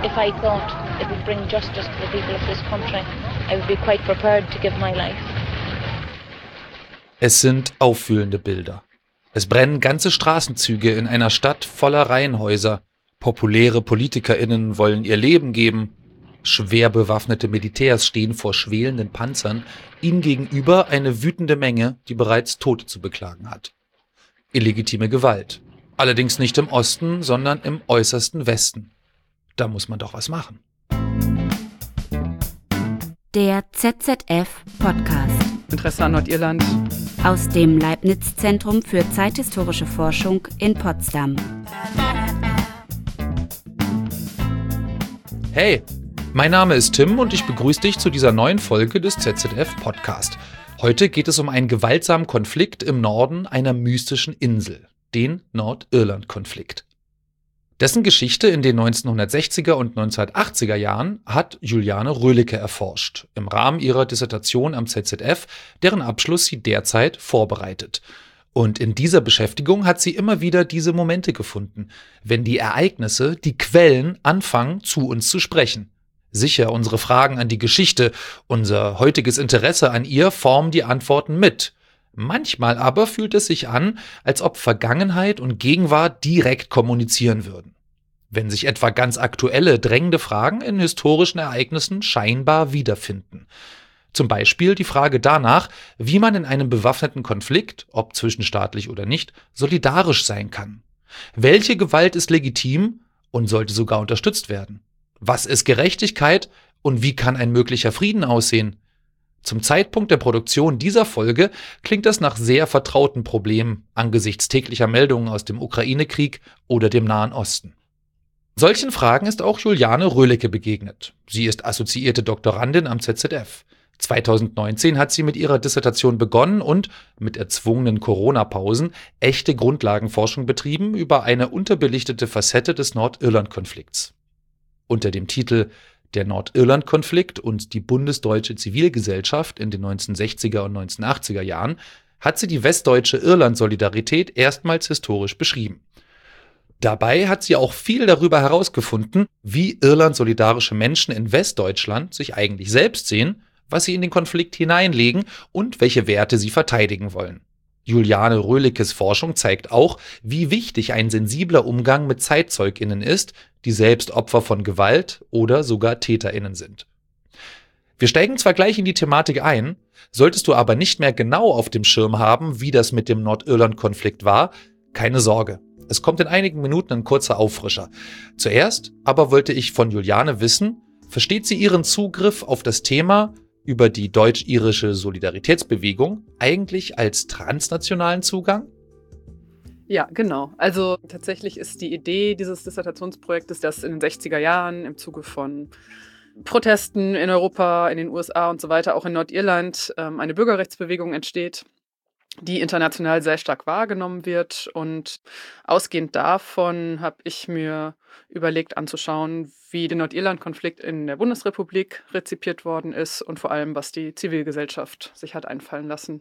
if I thought it would bring justice to the people of this country, I would be quite prepared to give my life. Es sind aufwühlende Bilder. Es brennen ganze Straßenzüge in einer Stadt voller Reihenhäuser. Populäre PolitikerInnen wollen ihr Leben geben. Schwer bewaffnete Militärs stehen vor schwelenden Panzern. Ihnen gegenüber eine wütende Menge, die bereits Tote zu beklagen hat. Illegitime Gewalt. Allerdings nicht im Osten, sondern im äußersten Westen. Da muss man doch was machen. Der ZZF-Podcast. Interesse an Nordirland. Aus dem Leibniz-Zentrum für zeithistorische Forschung in Potsdam. Hey, mein Name ist Tim und ich begrüße dich zu dieser neuen Folge des ZZF-Podcast. Heute geht es um einen gewaltsamen Konflikt im Norden einer mystischen Insel, den Nordirland-Konflikt. Dessen Geschichte in den 1960er und 1980er Jahren hat Juliane Röhlicke erforscht, im Rahmen ihrer Dissertation am ZZF, deren Abschluss sie derzeit vorbereitet. Und in dieser Beschäftigung hat sie immer wieder diese Momente gefunden, wenn die Ereignisse, die Quellen anfangen, zu uns zu sprechen. Sicher, unsere Fragen an die Geschichte, unser heutiges Interesse an ihr formen die Antworten mit. Manchmal aber fühlt es sich an, als ob Vergangenheit und Gegenwart direkt kommunizieren würden. Wenn sich etwa ganz aktuelle, drängende Fragen in historischen Ereignissen scheinbar wiederfinden. Zum Beispiel die Frage danach, wie man in einem bewaffneten Konflikt, ob zwischenstaatlich oder nicht, solidarisch sein kann. Welche Gewalt ist legitim und sollte sogar unterstützt werden? Was ist Gerechtigkeit und wie kann ein möglicher Frieden aussehen? Zum Zeitpunkt der Produktion dieser Folge klingt das nach sehr vertrauten Problemen angesichts täglicher Meldungen aus dem Ukraine-Krieg oder dem Nahen Osten. Solchen Fragen ist auch Juliane Röhlicke begegnet. Sie ist assoziierte Doktorandin am ZZF. 2019 hat sie mit ihrer Dissertation begonnen und, mit erzwungenen Corona-Pausen, echte Grundlagenforschung betrieben über eine unterbelichtete Facette des Nordirland-Konflikts. Unter dem Titel Der Nordirland-Konflikt und die bundesdeutsche Zivilgesellschaft in den 1960er und 1980er Jahren hat sie die westdeutsche Irland-Solidarität erstmals historisch beschrieben. Dabei hat sie auch viel darüber herausgefunden, wie Irland-solidarische Menschen in Westdeutschland sich eigentlich selbst sehen, was sie in den Konflikt hineinlegen und welche Werte sie verteidigen wollen. Juliane Röhlickes Forschung zeigt auch, wie wichtig ein sensibler Umgang mit ZeitzeugInnen ist, die selbst Opfer von Gewalt oder sogar TäterInnen sind. Wir steigen zwar gleich in die Thematik ein, solltest du aber nicht mehr genau auf dem Schirm haben, wie das mit dem Nordirland-Konflikt war, keine Sorge. Es kommt in einigen Minuten ein kurzer Auffrischer. Zuerst aber wollte ich von Juliane wissen, versteht sie ihren Zugriff auf das Thema über die deutsch-irische Solidaritätsbewegung eigentlich als transnationalen Zugang? Ja, genau. Also tatsächlich ist die Idee dieses Dissertationsprojektes, dass in den 60er Jahren im Zuge von Protesten in Europa, in den USA und so weiter, auch in Nordirland eine Bürgerrechtsbewegung entsteht, die international sehr stark wahrgenommen wird. Und ausgehend davon habe ich mir überlegt anzuschauen, wie der Nordirland-Konflikt in der Bundesrepublik rezipiert worden ist und vor allem, was die Zivilgesellschaft sich hat einfallen lassen.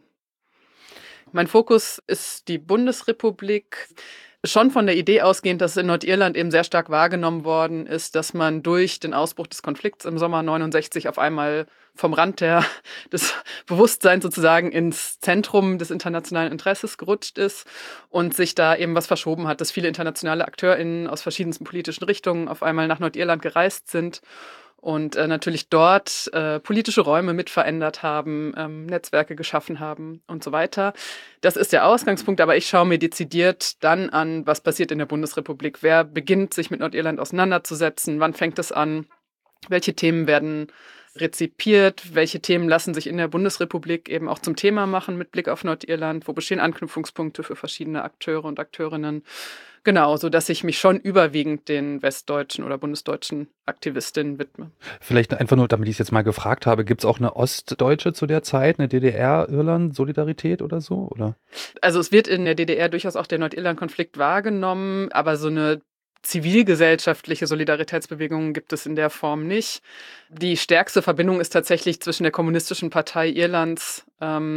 Mein Fokus ist die Bundesrepublik. Schon von der Idee ausgehend, dass in Nordirland eben sehr stark wahrgenommen worden ist, dass man durch den Ausbruch des Konflikts im Sommer 69 auf einmal vom Rand des Bewusstseins sozusagen ins Zentrum des internationalen Interesses gerutscht ist und sich da eben was verschoben hat, dass viele internationale AkteurInnen aus verschiedensten politischen Richtungen auf einmal nach Nordirland gereist sind und natürlich dort politische Räume mit verändert haben, Netzwerke geschaffen haben und so weiter. Das ist der Ausgangspunkt, aber ich schaue mir dezidiert dann an, was passiert in der Bundesrepublik. Wer beginnt, sich mit Nordirland auseinanderzusetzen? Wann fängt es an? Welche Themen werden rezipiert? Welche Themen lassen sich in der Bundesrepublik eben auch zum Thema machen mit Blick auf Nordirland? Wo bestehen Anknüpfungspunkte für verschiedene Akteure und Akteurinnen? Genau, sodass ich mich schon überwiegend den westdeutschen oder bundesdeutschen Aktivistinnen widme. Vielleicht einfach nur, damit ich es jetzt mal gefragt habe, gibt es auch eine Ostdeutsche zu der Zeit, eine DDR-Irland-Solidarität oder so? Oder? Also es wird in der DDR durchaus auch der Nordirland-Konflikt wahrgenommen, aber so eine zivilgesellschaftliche Solidaritätsbewegung gibt es in der Form nicht. Die stärkste Verbindung ist tatsächlich zwischen der Kommunistischen Partei Irlands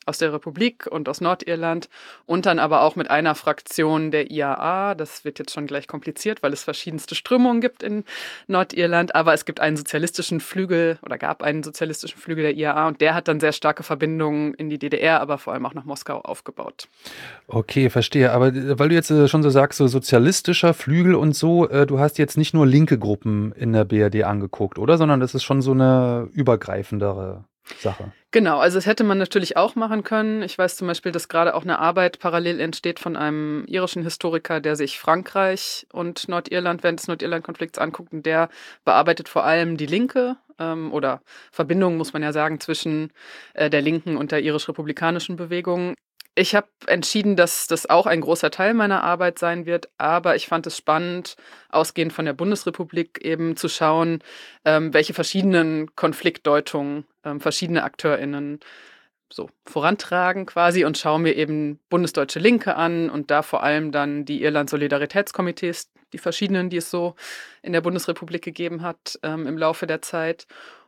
aus der Republik und aus Nordirland und dann aber auch mit einer Fraktion der IAA. Das wird jetzt schon gleich kompliziert, weil es verschiedenste Strömungen gibt in Nordirland, aber es gibt einen sozialistischen Flügel oder gab einen sozialistischen Flügel der IAA und der hat dann sehr starke Verbindungen in die DDR, aber vor allem auch nach Moskau aufgebaut. Okay, verstehe. Aber weil du jetzt schon so sagst, so sozialistischer Flügel und so, du hast jetzt nicht nur linke Gruppen in der BRD angeguckt, oder? Sondern das ist schon so eine übergreifendere Sache. Genau, also das hätte man natürlich auch machen können. Ich weiß zum Beispiel, dass gerade auch eine Arbeit parallel entsteht von einem irischen Historiker, der sich Frankreich und Nordirland während des Nordirland-Konflikts anguckt. Und der bearbeitet vor allem die Linke oder Verbindungen, muss man ja sagen, zwischen der Linken und der irisch-republikanischen Bewegung. Ich habe entschieden, dass das auch ein großer Teil meiner Arbeit sein wird, aber ich fand es spannend, ausgehend von der Bundesrepublik eben zu schauen, welche verschiedenen Konfliktdeutungen verschiedene AkteurInnen so vorantragen quasi und schaue mir eben bundesdeutsche Linke an und da vor allem dann die Irland-Solidaritätskomitees, die verschiedenen, die es so in der Bundesrepublik gegeben hat im Laufe der Zeit.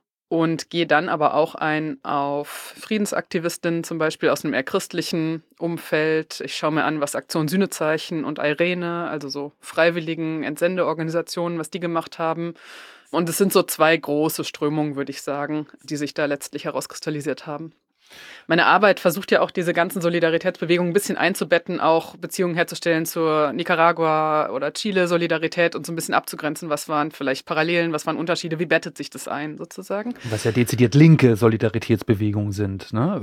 Und gehe dann aber auch ein auf Friedensaktivistinnen, zum Beispiel aus einem eher christlichen Umfeld. Ich schaue mir an, was Aktion Sühnezeichen und Irene, also so freiwilligen Entsendeorganisationen, was die gemacht haben. Und es sind so zwei große Strömungen, würde ich sagen, die sich da letztlich herauskristallisiert haben. Meine Arbeit versucht ja auch, diese ganzen Solidaritätsbewegungen ein bisschen einzubetten, auch Beziehungen herzustellen zur Nicaragua oder Chile-Solidarität und so ein bisschen abzugrenzen, was waren vielleicht Parallelen, was waren Unterschiede, wie bettet sich das ein sozusagen. Was ja dezidiert linke Solidaritätsbewegungen sind, ne?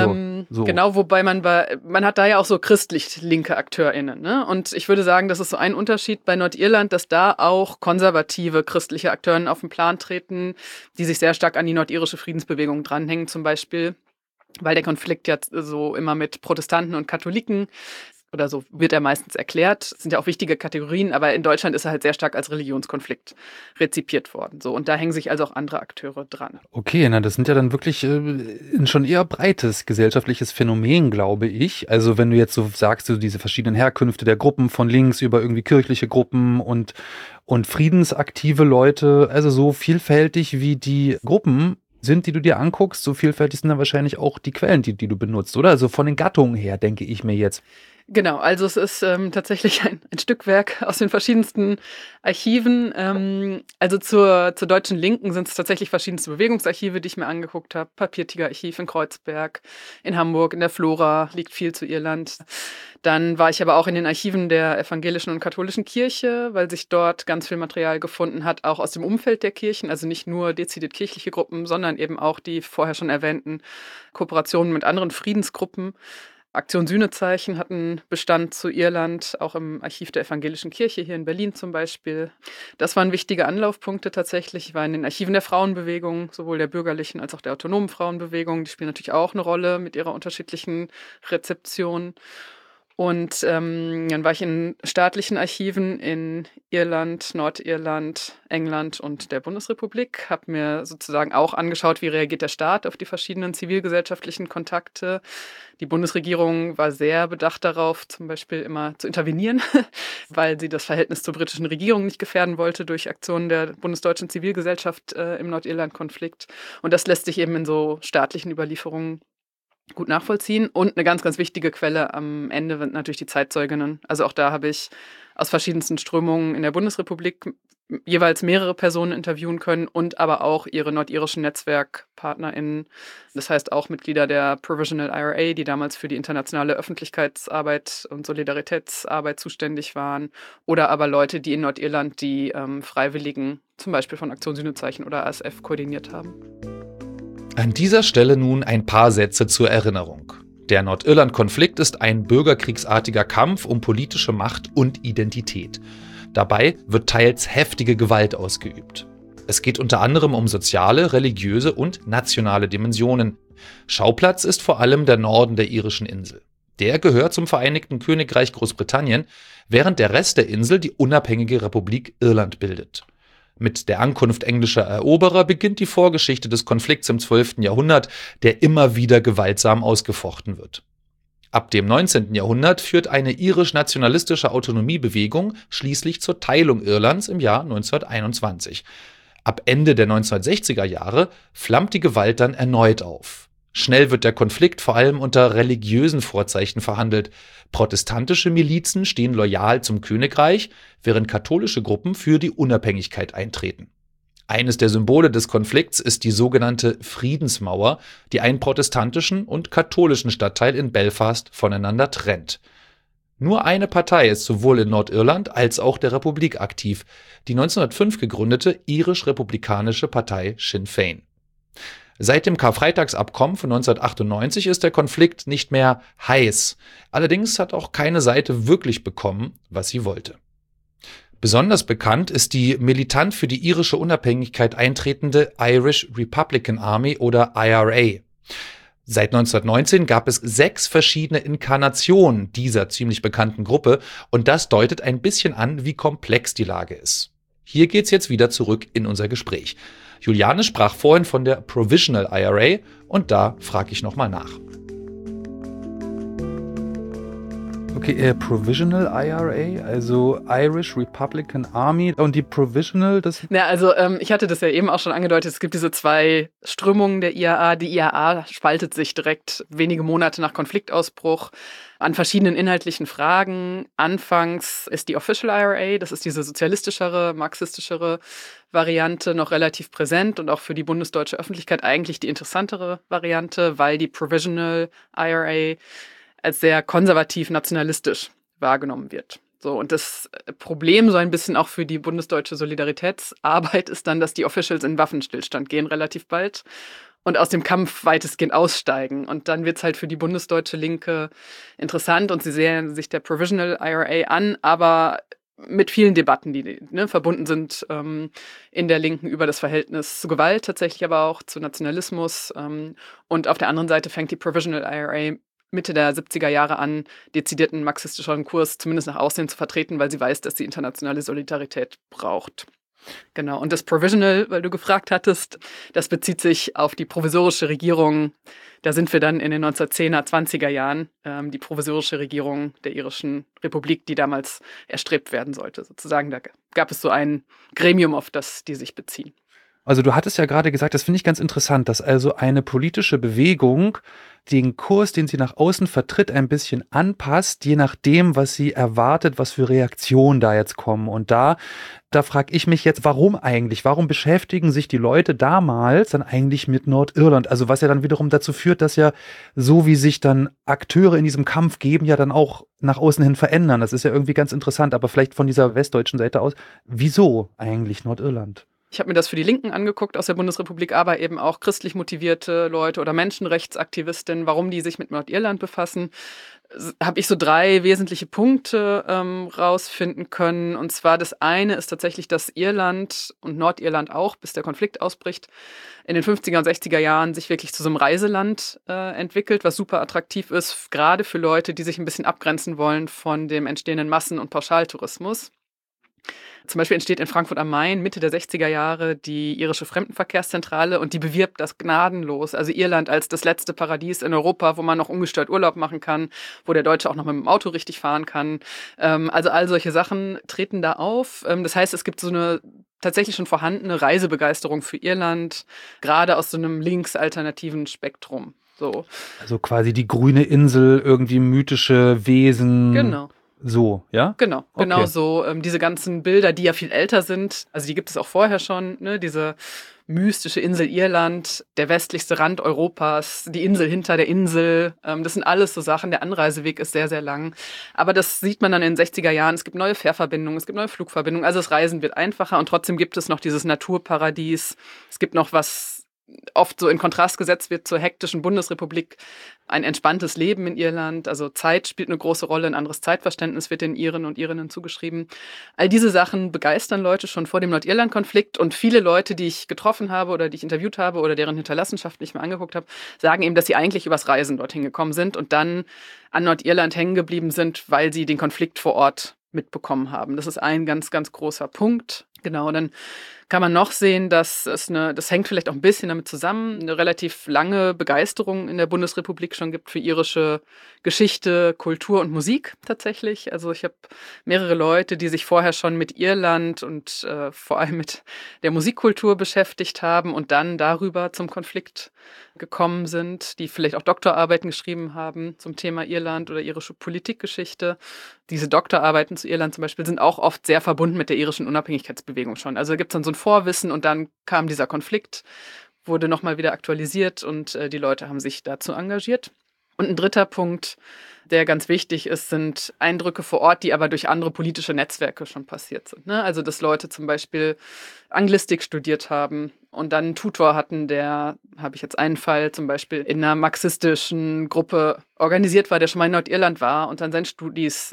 So. Genau, wobei man hat da ja auch so christlich-linke AkteurInnen, ne? Und ich würde sagen, das ist so ein Unterschied bei Nordirland, dass da auch konservative christliche AkteurInnen auf den Plan treten, die sich sehr stark an die nordirische Friedensbewegung dranhängen zum Beispiel. Weil der Konflikt ja so immer mit Protestanten und Katholiken oder so wird er meistens erklärt. Das sind ja auch wichtige Kategorien, aber in Deutschland ist er halt sehr stark als Religionskonflikt rezipiert worden. So, und da hängen sich also auch andere Akteure dran. Okay, na, das sind ja dann wirklich ein schon eher breites gesellschaftliches Phänomen, glaube ich. Also wenn du jetzt so sagst, so diese verschiedenen Herkünfte der Gruppen von links über irgendwie kirchliche Gruppen und friedensaktive Leute, also so vielfältig wie die Gruppen sind, die du dir anguckst, so vielfältig sind dann wahrscheinlich auch die Quellen, die du benutzt, oder? Also von den Gattungen her, denke ich mir jetzt. Genau, also es ist tatsächlich ein Stückwerk aus den verschiedensten Archiven. Also zur deutschen Linken sind es tatsächlich verschiedenste Bewegungsarchive, die ich mir angeguckt habe. Papiertiger-Archiv in Kreuzberg, in Hamburg, in der Flora liegt viel zu Irland. Dann war ich aber auch in den Archiven der evangelischen und katholischen Kirche, weil sich dort ganz viel Material gefunden hat, auch aus dem Umfeld der Kirchen, also nicht nur dezidiert kirchliche Gruppen, sondern eben auch die vorher schon erwähnten Kooperationen mit anderen Friedensgruppen. Aktion Sühnezeichen hat einen Bestand zu Irland, auch im Archiv der evangelischen Kirche hier in Berlin zum Beispiel. Das waren wichtige Anlaufpunkte tatsächlich. Ich war in den Archiven der Frauenbewegung, sowohl der bürgerlichen als auch der autonomen Frauenbewegung. Die spielen natürlich auch eine Rolle mit ihrer unterschiedlichen Rezeption. Und dann war ich in staatlichen Archiven in Irland, Nordirland, England und der Bundesrepublik. Habe mir sozusagen auch angeschaut, wie reagiert der Staat auf die verschiedenen zivilgesellschaftlichen Kontakte. Die Bundesregierung war sehr bedacht darauf, zum Beispiel immer zu intervenieren, weil sie das Verhältnis zur britischen Regierung nicht gefährden wollte durch Aktionen der bundesdeutschen Zivilgesellschaft im Nordirland-Konflikt. Und das lässt sich eben in so staatlichen Überlieferungen gut nachvollziehen. Und eine ganz, ganz wichtige Quelle am Ende sind natürlich die Zeitzeuginnen. Also auch da habe ich aus verschiedensten Strömungen in der Bundesrepublik jeweils mehrere Personen interviewen können und aber auch ihre nordirischen NetzwerkpartnerInnen. Das heißt auch Mitglieder der Provisional IRA, die damals für die internationale Öffentlichkeitsarbeit und Solidaritätsarbeit zuständig waren. Oder aber Leute, die in Nordirland die Freiwilligen, zum Beispiel von Aktion Sühnezeichen oder ASF, koordiniert haben. An dieser Stelle nun ein paar Sätze zur Erinnerung. Der Nordirland-Konflikt ist ein bürgerkriegsartiger Kampf um politische Macht und Identität. Dabei wird teils heftige Gewalt ausgeübt. Es geht unter anderem um soziale, religiöse und nationale Dimensionen. Schauplatz ist vor allem der Norden der irischen Insel. Der gehört zum Vereinigten Königreich Großbritannien, während der Rest der Insel die unabhängige Republik Irland bildet. Mit der Ankunft englischer Eroberer beginnt die Vorgeschichte des Konflikts im 12. Jahrhundert, der immer wieder gewaltsam ausgefochten wird. Ab dem 19. Jahrhundert führt eine irisch-nationalistische Autonomiebewegung schließlich zur Teilung Irlands im Jahr 1921. Ab Ende der 1960er Jahre flammt die Gewalt dann erneut auf. Schnell wird der Konflikt vor allem unter religiösen Vorzeichen verhandelt. Protestantische Milizen stehen loyal zum Königreich, während katholische Gruppen für die Unabhängigkeit eintreten. Eines der Symbole des Konflikts ist die sogenannte Friedensmauer, die einen protestantischen und katholischen Stadtteil in Belfast voneinander trennt. Nur eine Partei ist sowohl in Nordirland als auch der Republik aktiv, die 1905 gegründete irisch-republikanische Partei Sinn Féin. Seit dem Karfreitagsabkommen von 1998 ist der Konflikt nicht mehr heiß. Allerdings hat auch keine Seite wirklich bekommen, was sie wollte. Besonders bekannt ist die militant für die irische Unabhängigkeit eintretende Irish Republican Army oder IRA. Seit 1919 gab es 6 verschiedene Inkarnationen dieser ziemlich bekannten Gruppe und das deutet ein bisschen an, wie komplex die Lage ist. Hier geht's jetzt wieder zurück in unser Gespräch. Juliane sprach vorhin von der Provisional IRA und da frage ich nochmal nach. Okay, Provisional IRA, also Irish Republican Army und die Provisional, das... Ja, also ich hatte das ja eben auch schon angedeutet, es gibt diese 2 Strömungen der IRA. Die IRA spaltet sich direkt wenige Monate nach Konfliktausbruch an verschiedenen inhaltlichen Fragen. Anfangs ist die Official IRA, das ist diese sozialistischere, marxistischere Variante, noch relativ präsent und auch für die bundesdeutsche Öffentlichkeit eigentlich die interessantere Variante, weil die Provisional IRA als sehr konservativ-nationalistisch wahrgenommen wird. So, und das Problem so ein bisschen auch für die bundesdeutsche Solidaritätsarbeit ist dann, dass die Officials in Waffenstillstand gehen relativ bald und aus dem Kampf weitestgehend aussteigen. Und dann wird es halt für die bundesdeutsche Linke interessant und sie sehen sich der Provisional IRA an, aber mit vielen Debatten, die verbunden sind in der Linken über das Verhältnis zu Gewalt, tatsächlich aber auch zu Nationalismus. Und auf der anderen Seite fängt die Provisional IRA Mitte der 70er Jahre an, dezidierten marxistischeren Kurs zumindest nach außen zu vertreten, weil sie weiß, dass sie internationale Solidarität braucht. Genau, und das Provisional, weil du gefragt hattest, das bezieht sich auf die provisorische Regierung. Da sind wir dann in den 1910er, 20er Jahren, die provisorische Regierung der irischen Republik, die damals erstrebt werden sollte. Sozusagen, da gab es so ein Gremium, auf das die sich beziehen. Also du hattest ja gerade gesagt, das finde ich ganz interessant, dass also eine politische Bewegung den Kurs, den sie nach außen vertritt, ein bisschen anpasst, je nachdem, was sie erwartet, was für Reaktionen da jetzt kommen. Und da frage ich mich jetzt, warum eigentlich? Warum beschäftigen sich die Leute damals dann eigentlich mit Nordirland? Also was ja dann wiederum dazu führt, dass ja so wie sich dann Akteure in diesem Kampf geben, ja dann auch nach außen hin verändern. Das ist ja irgendwie ganz interessant, aber vielleicht von dieser westdeutschen Seite aus, wieso eigentlich Nordirland? Ich habe mir das für die Linken angeguckt aus der Bundesrepublik, aber eben auch christlich motivierte Leute oder Menschenrechtsaktivistinnen, warum die sich mit Nordirland befassen. Habe ich so 3 wesentliche Punkte rausfinden können. Und zwar das eine ist tatsächlich, dass Irland und Nordirland auch, bis der Konflikt ausbricht, in den 50er und 60er Jahren sich wirklich zu so einem Reiseland entwickelt, was super attraktiv ist, gerade für Leute, die sich ein bisschen abgrenzen wollen von dem entstehenden Massen- und Pauschaltourismus. Zum Beispiel entsteht in Frankfurt am Main Mitte der 60er Jahre die irische Fremdenverkehrszentrale und die bewirbt das gnadenlos. Also Irland als das letzte Paradies in Europa, wo man noch ungestört Urlaub machen kann, wo der Deutsche auch noch mit dem Auto richtig fahren kann. Also all solche Sachen treten da auf. Das heißt, es gibt so eine tatsächlich schon vorhandene Reisebegeisterung für Irland, gerade aus so einem linksalternativen Spektrum. So. Also quasi die grüne Insel, irgendwie mythische Wesen. Genau. So, ja? Genau Okay. so. Diese ganzen Bilder, die ja viel älter sind, also die gibt es auch vorher schon, ne? Diese mystische Insel Irland, der westlichste Rand Europas, die Insel hinter der Insel, das sind alles so Sachen. Der Anreiseweg ist sehr, sehr lang. Aber das sieht man dann in den 60er Jahren. Es gibt neue Fährverbindungen, es gibt neue Flugverbindungen. Also das Reisen wird einfacher und trotzdem gibt es noch dieses Naturparadies. Es gibt noch was oft so in Kontrast gesetzt wird zur hektischen Bundesrepublik, ein entspanntes Leben in Irland, also Zeit spielt eine große Rolle, ein anderes Zeitverständnis wird den Iren und Irinnen zugeschrieben. All diese Sachen begeistern Leute schon vor dem Nordirland-Konflikt und viele Leute, die ich getroffen habe oder die ich interviewt habe oder deren Hinterlassenschaften ich mir angeguckt habe, sagen eben, dass sie eigentlich übers Reisen dorthin gekommen sind und dann an Nordirland hängen geblieben sind, weil sie den Konflikt vor Ort mitbekommen haben. Das ist ein ganz, ganz großer Punkt. Genau, dann kann man noch sehen, dass das hängt vielleicht auch ein bisschen damit zusammen, eine relativ lange Begeisterung in der Bundesrepublik schon gibt für irische Geschichte, Kultur und Musik tatsächlich. Also ich habe mehrere Leute, die sich vorher schon mit Irland und vor allem mit der Musikkultur beschäftigt haben und dann darüber zum Konflikt gekommen sind, die vielleicht auch Doktorarbeiten geschrieben haben zum Thema Irland oder irische Politikgeschichte. Diese Doktorarbeiten zu Irland zum Beispiel sind auch oft sehr verbunden mit der irischen Unabhängigkeitsbewegung schon. Also da gibt es dann so ein Vorwissen und dann kam dieser Konflikt, wurde nochmal wieder aktualisiert und die Leute haben sich dazu engagiert. Und ein dritter Punkt, der ganz wichtig ist, sind Eindrücke vor Ort, die aber durch andere politische Netzwerke schon passiert sind. Ne? Also dass Leute zum Beispiel Anglistik studiert haben und dann einen Tutor hatten, der, habe ich jetzt einen Fall, zum Beispiel in einer marxistischen Gruppe organisiert war, der schon mal in Nordirland war und dann seinen Studis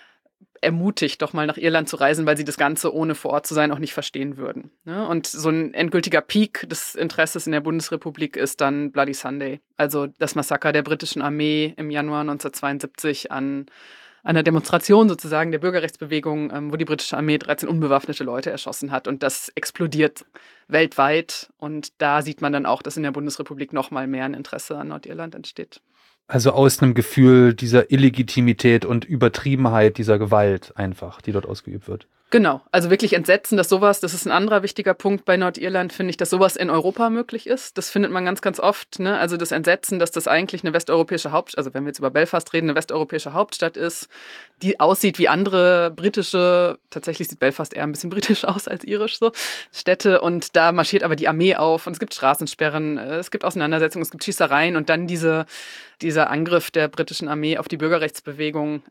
ermutigt, doch mal nach Irland zu reisen, weil sie das Ganze ohne vor Ort zu sein auch nicht verstehen würden. Ne? Und so ein endgültiger Peak des Interesses in der Bundesrepublik ist dann Bloody Sunday, also das Massaker der britischen Armee im Januar 1972 an einer Demonstration sozusagen der Bürgerrechtsbewegung, wo die britische Armee 13 unbewaffnete Leute erschossen hat und das explodiert weltweit und da sieht man dann auch, dass in der Bundesrepublik noch mal mehr ein Interesse an Nordirland entsteht. Also aus einem Gefühl dieser Illegitimität und Übertriebenheit dieser Gewalt einfach, die dort ausgeübt wird. Genau, also wirklich Entsetzen, dass sowas, das ist ein anderer wichtiger Punkt bei Nordirland, finde ich, dass sowas in Europa möglich ist. Das findet man ganz, ganz oft, ne? Also das Entsetzen, dass das eigentlich eine westeuropäische Hauptstadt, also wenn wir jetzt über Belfast reden, eine westeuropäische Hauptstadt ist, die aussieht wie andere britische, tatsächlich sieht Belfast eher ein bisschen britisch aus als irisch so, Städte und da marschiert aber die Armee auf und es gibt Straßensperren, es gibt Auseinandersetzungen, es gibt Schießereien und dann dieser Angriff der britischen Armee auf die Bürgerrechtsbewegung,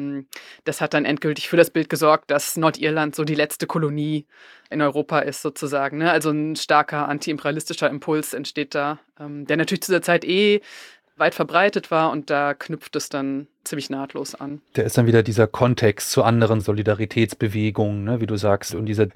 das hat dann endgültig für das Bild gesorgt, dass Nordirland so die letzte Kolonie in Europa ist sozusagen. Ne? Also ein starker antiimperialistischer Impuls entsteht da, der natürlich zu der Zeit weit verbreitet war und da knüpft es dann ziemlich nahtlos an. Der ist dann wieder dieser Kontext zu anderen Solidaritätsbewegungen, ne, wie du sagst, und dieser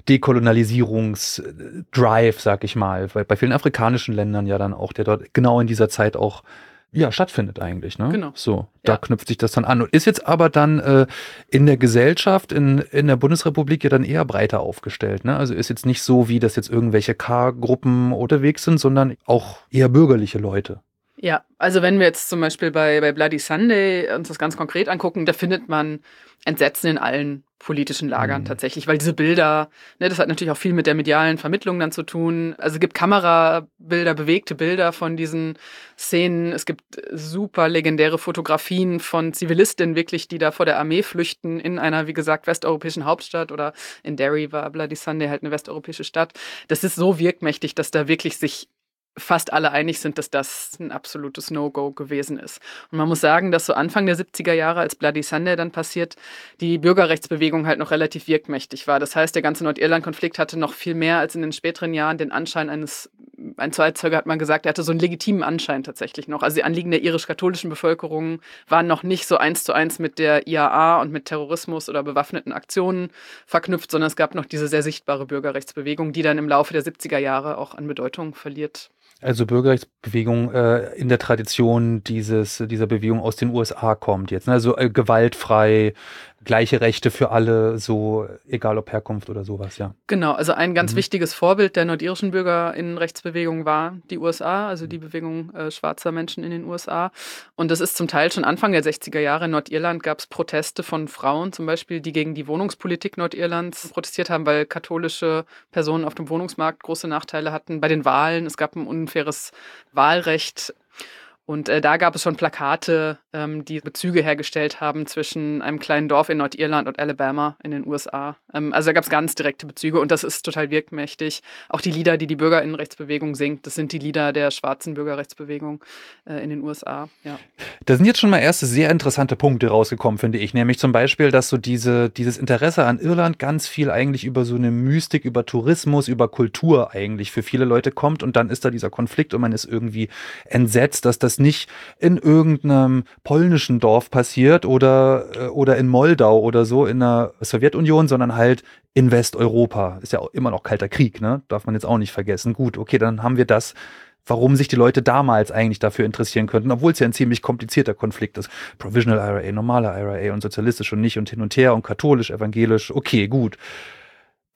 Dekolonisierungsdrive, sag ich mal, weil bei vielen afrikanischen Ländern ja dann auch, der dort genau in dieser Zeit auch stattfindet eigentlich, ne? Genau. So, da knüpft sich das dann an. Und ist jetzt aber dann in der Gesellschaft, in der Bundesrepublik ja dann eher breiter aufgestellt, ne? Also ist jetzt nicht so, wie das jetzt irgendwelche K-Gruppen unterwegs sind, sondern auch eher bürgerliche Leute. Ja, also wenn wir jetzt zum Beispiel bei Bloody Sunday uns das ganz konkret angucken, da findet man Entsetzen in allen politischen Lagern tatsächlich, weil diese Bilder, ne, das hat natürlich auch viel mit der medialen Vermittlung dann zu tun. Also es gibt Kamerabilder, bewegte Bilder von diesen Szenen. Es gibt super legendäre Fotografien von Zivilistinnen wirklich, die da vor der Armee flüchten in einer, wie gesagt, westeuropäischen Hauptstadt oder in Derry war Bloody Sunday halt eine westeuropäische Stadt. Das ist so wirkmächtig, dass da wirklich sich fast alle einig sind, dass das ein absolutes No-Go gewesen ist. Und man muss sagen, dass so Anfang der 70er Jahre, als Bloody Sunday dann passiert, die Bürgerrechtsbewegung halt noch relativ wirkmächtig war. Das heißt, der ganze Nordirland-Konflikt hatte noch viel mehr als in den späteren Jahren den Anschein ein Zeitzeuge hat mal gesagt, er hatte so einen legitimen Anschein tatsächlich noch. Also die Anliegen der irisch-katholischen Bevölkerung waren noch nicht so 1:1 mit der IAA und mit Terrorismus oder bewaffneten Aktionen verknüpft, sondern es gab noch diese sehr sichtbare Bürgerrechtsbewegung, die dann im Laufe der 70er Jahre auch an Bedeutung verliert. Also Bürgerrechtsbewegung in der Tradition dieser Bewegung aus den USA kommt jetzt. Ne? Also gewaltfrei, gleiche Rechte für alle, so egal ob Herkunft oder sowas, ja. Genau, also ein ganz wichtiges Vorbild der nordirischen BürgerInnenrechtsbewegung war die USA, also die Bewegung schwarzer Menschen in den USA. Und das ist zum Teil schon Anfang der 60er Jahre in Nordirland gab es Proteste von Frauen zum Beispiel, die gegen die Wohnungspolitik Nordirlands protestiert haben, weil katholische Personen auf dem Wohnungsmarkt große Nachteile hatten bei den Wahlen. Es gab ein unfaires Wahlrecht. Und da gab es schon Plakate, die Bezüge hergestellt haben zwischen einem kleinen Dorf in Nordirland und Alabama in den USA. Also da gab es ganz direkte Bezüge und das ist total wirkmächtig. Auch die Lieder, die die Bürgerinnenrechtsbewegung singt, das sind die Lieder der schwarzen Bürgerrechtsbewegung in den USA. Ja. Da sind jetzt schon mal erste sehr interessante Punkte rausgekommen, finde ich. Nämlich zum Beispiel, dass so dieses Interesse an Irland ganz viel eigentlich über so eine Mystik, über Tourismus, über Kultur eigentlich für viele Leute kommt. Und dann ist da dieser Konflikt und man ist irgendwie entsetzt, dass das nicht in irgendeinem polnischen Dorf passiert oder in Moldau oder so in der Sowjetunion, sondern halt in Westeuropa. Ist ja auch immer noch Kalter Krieg, ne? Darf man jetzt auch nicht vergessen. Gut, okay, dann haben wir das, warum sich die Leute damals eigentlich dafür interessieren könnten, obwohl es ja ein ziemlich komplizierter Konflikt ist. Provisional IRA, normale IRA und sozialistisch und nicht und hin und her und katholisch, evangelisch, okay, gut.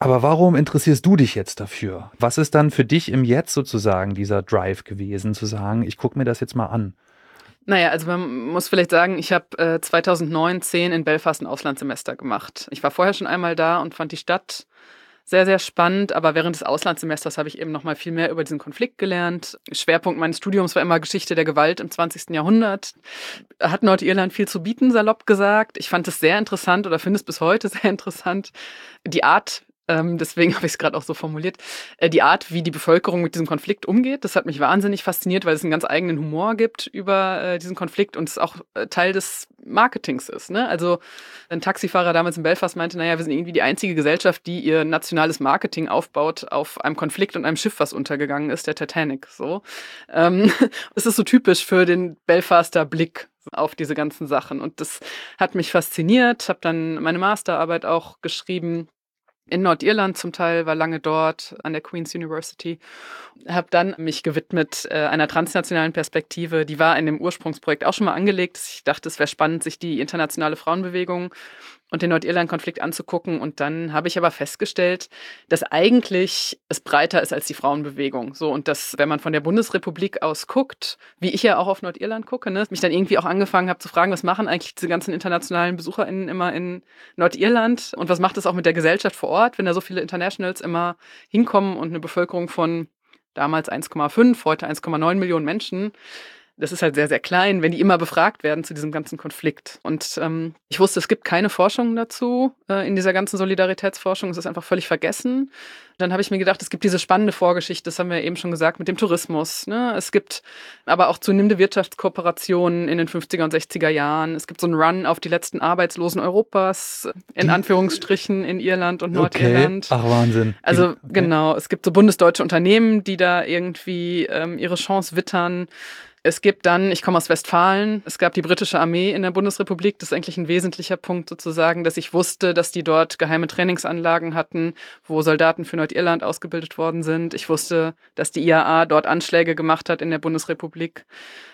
Aber warum interessierst du dich jetzt dafür? Was ist dann für dich im Jetzt sozusagen dieser Drive gewesen, zu sagen, ich gucke mir das jetzt mal an? Naja, also man muss vielleicht sagen, ich habe 2009/10 in Belfast ein Auslandssemester gemacht. Ich war vorher schon einmal da und fand die Stadt sehr, sehr spannend, aber während des Auslandssemesters habe ich eben noch mal viel mehr über diesen Konflikt gelernt. Schwerpunkt meines Studiums war immer Geschichte der Gewalt im 20. Jahrhundert. Hat Nordirland viel zu bieten, salopp gesagt. Ich fand es sehr interessant oder finde es bis heute sehr interessant, die Art, deswegen habe ich es gerade auch so formuliert, die Art, wie die Bevölkerung mit diesem Konflikt umgeht. Das hat mich wahnsinnig fasziniert, weil es einen ganz eigenen Humor gibt über diesen Konflikt und es auch Teil des Marketings ist. Ne? Also ein Taxifahrer damals in Belfast meinte, naja, wir sind irgendwie die einzige Gesellschaft, die ihr nationales Marketing aufbaut auf einem Konflikt und einem Schiff, was untergegangen ist, der Titanic. So, es ist so typisch für den Belfaster Blick auf diese ganzen Sachen. Und das hat mich fasziniert. Habe dann meine Masterarbeit auch geschrieben in Nordirland zum Teil, war lange dort an der Queen's University. Habe dann mich gewidmet einer transnationalen Perspektive. Die war in dem Ursprungsprojekt auch schon mal angelegt. Ich dachte, es wäre spannend, sich die internationale Frauenbewegung und den Nordirland-Konflikt anzugucken. Und dann habe ich aber festgestellt, dass eigentlich es breiter ist als die Frauenbewegung. So, und dass, wenn man von der Bundesrepublik aus guckt, wie ich ja auch auf Nordirland gucke, ne, mich dann irgendwie auch angefangen habe zu fragen, was machen eigentlich diese ganzen internationalen BesucherInnen immer in Nordirland und was macht es auch mit der Gesellschaft vor Ort, wenn da so viele Internationals immer hinkommen und eine Bevölkerung von damals 1,5, heute 1,9 Millionen Menschen. Das ist halt sehr, sehr klein, wenn die immer befragt werden zu diesem ganzen Konflikt. Und ich wusste, es gibt keine Forschung dazu in dieser ganzen Solidaritätsforschung. Es ist einfach völlig vergessen. Dann habe ich mir gedacht, es gibt diese spannende Vorgeschichte, das haben wir eben schon gesagt, mit dem Tourismus. Ne? Es gibt aber auch zunehmende Wirtschaftskooperationen in den 50er und 60er Jahren. Es gibt so einen Run auf die letzten Arbeitslosen Europas, in Anführungsstrichen, in Irland und Nordirland. Okay. Ach, Wahnsinn. Also okay. Genau, es gibt so bundesdeutsche Unternehmen, die da irgendwie ihre Chance wittern. Es gibt dann, ich komme aus Westfalen, es gab die britische Armee in der Bundesrepublik. Das ist eigentlich ein wesentlicher Punkt sozusagen, dass ich wusste, dass die dort geheime Trainingsanlagen hatten, wo Soldaten für Nordirland ausgebildet worden sind. Ich wusste, dass die IAA dort Anschläge gemacht hat in der Bundesrepublik.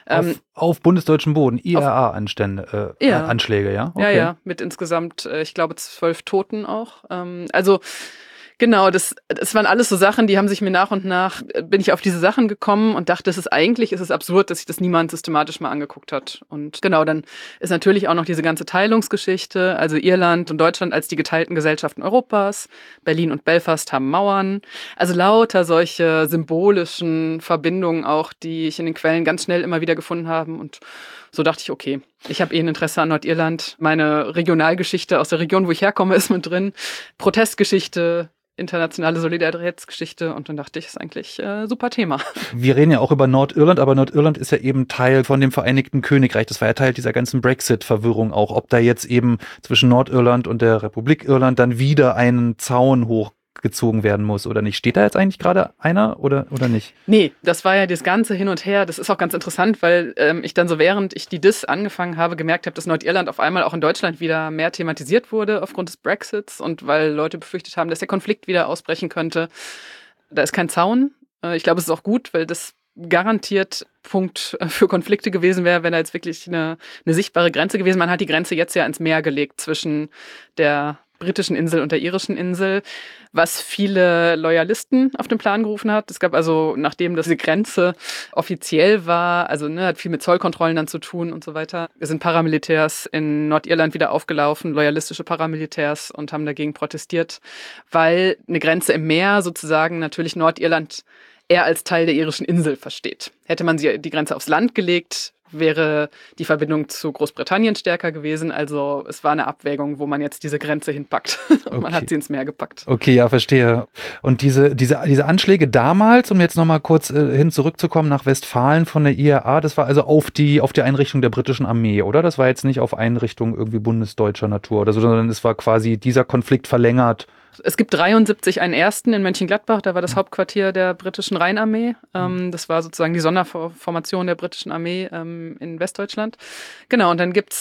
Auf bundesdeutschem Boden, IAA-Anschläge, ja. Anschläge, ja? Okay. Ja, mit insgesamt, ich glaube, 12 Toten auch. Also genau, das waren alles so Sachen, die haben sich mir nach und nach, bin ich auf diese Sachen gekommen und dachte, ist es absurd, dass sich das niemand systematisch mal angeguckt hat. Und genau, dann ist natürlich auch noch diese ganze Teilungsgeschichte, also Irland und Deutschland als die geteilten Gesellschaften Europas, Berlin und Belfast haben Mauern, also lauter solche symbolischen Verbindungen auch, die ich in den Quellen ganz schnell immer wieder gefunden habe. Und so dachte ich, okay, ich habe ein Interesse an Nordirland, meine Regionalgeschichte aus der Region, wo ich herkomme, ist mit drin, Protestgeschichte, internationale Solidaritätsgeschichte und dann dachte ich, ist eigentlich super Thema. Wir reden ja auch über Nordirland, aber Nordirland ist ja eben Teil von dem Vereinigten Königreich. Das war ja Teil dieser ganzen Brexit-Verwirrung auch, ob da jetzt eben zwischen Nordirland und der Republik Irland dann wieder ein Zaun hochgezogen werden muss oder nicht. Steht da jetzt eigentlich gerade einer oder nicht? Nee, das war ja das ganze Hin und Her. Das ist auch ganz interessant, weil ich dann so, während ich die DIS angefangen habe, gemerkt habe, dass Nordirland auf einmal auch in Deutschland wieder mehr thematisiert wurde aufgrund des Brexits und weil Leute befürchtet haben, dass der Konflikt wieder ausbrechen könnte. Da ist kein Zaun. Ich glaube, es ist auch gut, weil das garantiert Punkt für Konflikte gewesen wäre, wenn da jetzt wirklich eine sichtbare Grenze gewesen. Man hat die Grenze jetzt ja ins Meer gelegt zwischen der britischen Insel und der irischen Insel, was viele Loyalisten auf den Plan gerufen hat. Es gab also, nachdem diese Grenze offiziell war, also hat viel mit Zollkontrollen dann zu tun und so weiter, sind Paramilitärs in Nordirland wieder aufgelaufen, loyalistische Paramilitärs, und haben dagegen protestiert, weil eine Grenze im Meer sozusagen natürlich Nordirland eher als Teil der irischen Insel versteht. Hätte man die Grenze aufs Land gelegt, wäre die Verbindung zu Großbritannien stärker gewesen. Also es war eine Abwägung, wo man jetzt diese Grenze hinpackt. Und man hat sie ins Meer gepackt. Okay, ja, verstehe. Und diese Anschläge damals, um jetzt nochmal kurz zurückzukommen nach Westfalen von der IAA, das war also auf die Einrichtung der britischen Armee, oder? Das war jetzt nicht auf Einrichtung irgendwie bundesdeutscher Natur oder so, sondern es war quasi dieser Konflikt verlängert. Es gibt 73 einen ersten in Mönchengladbach, da war das Hauptquartier der britischen Rheinarmee. Das war sozusagen die Sonderformation der britischen Armee in Westdeutschland. Genau, und dann gibt's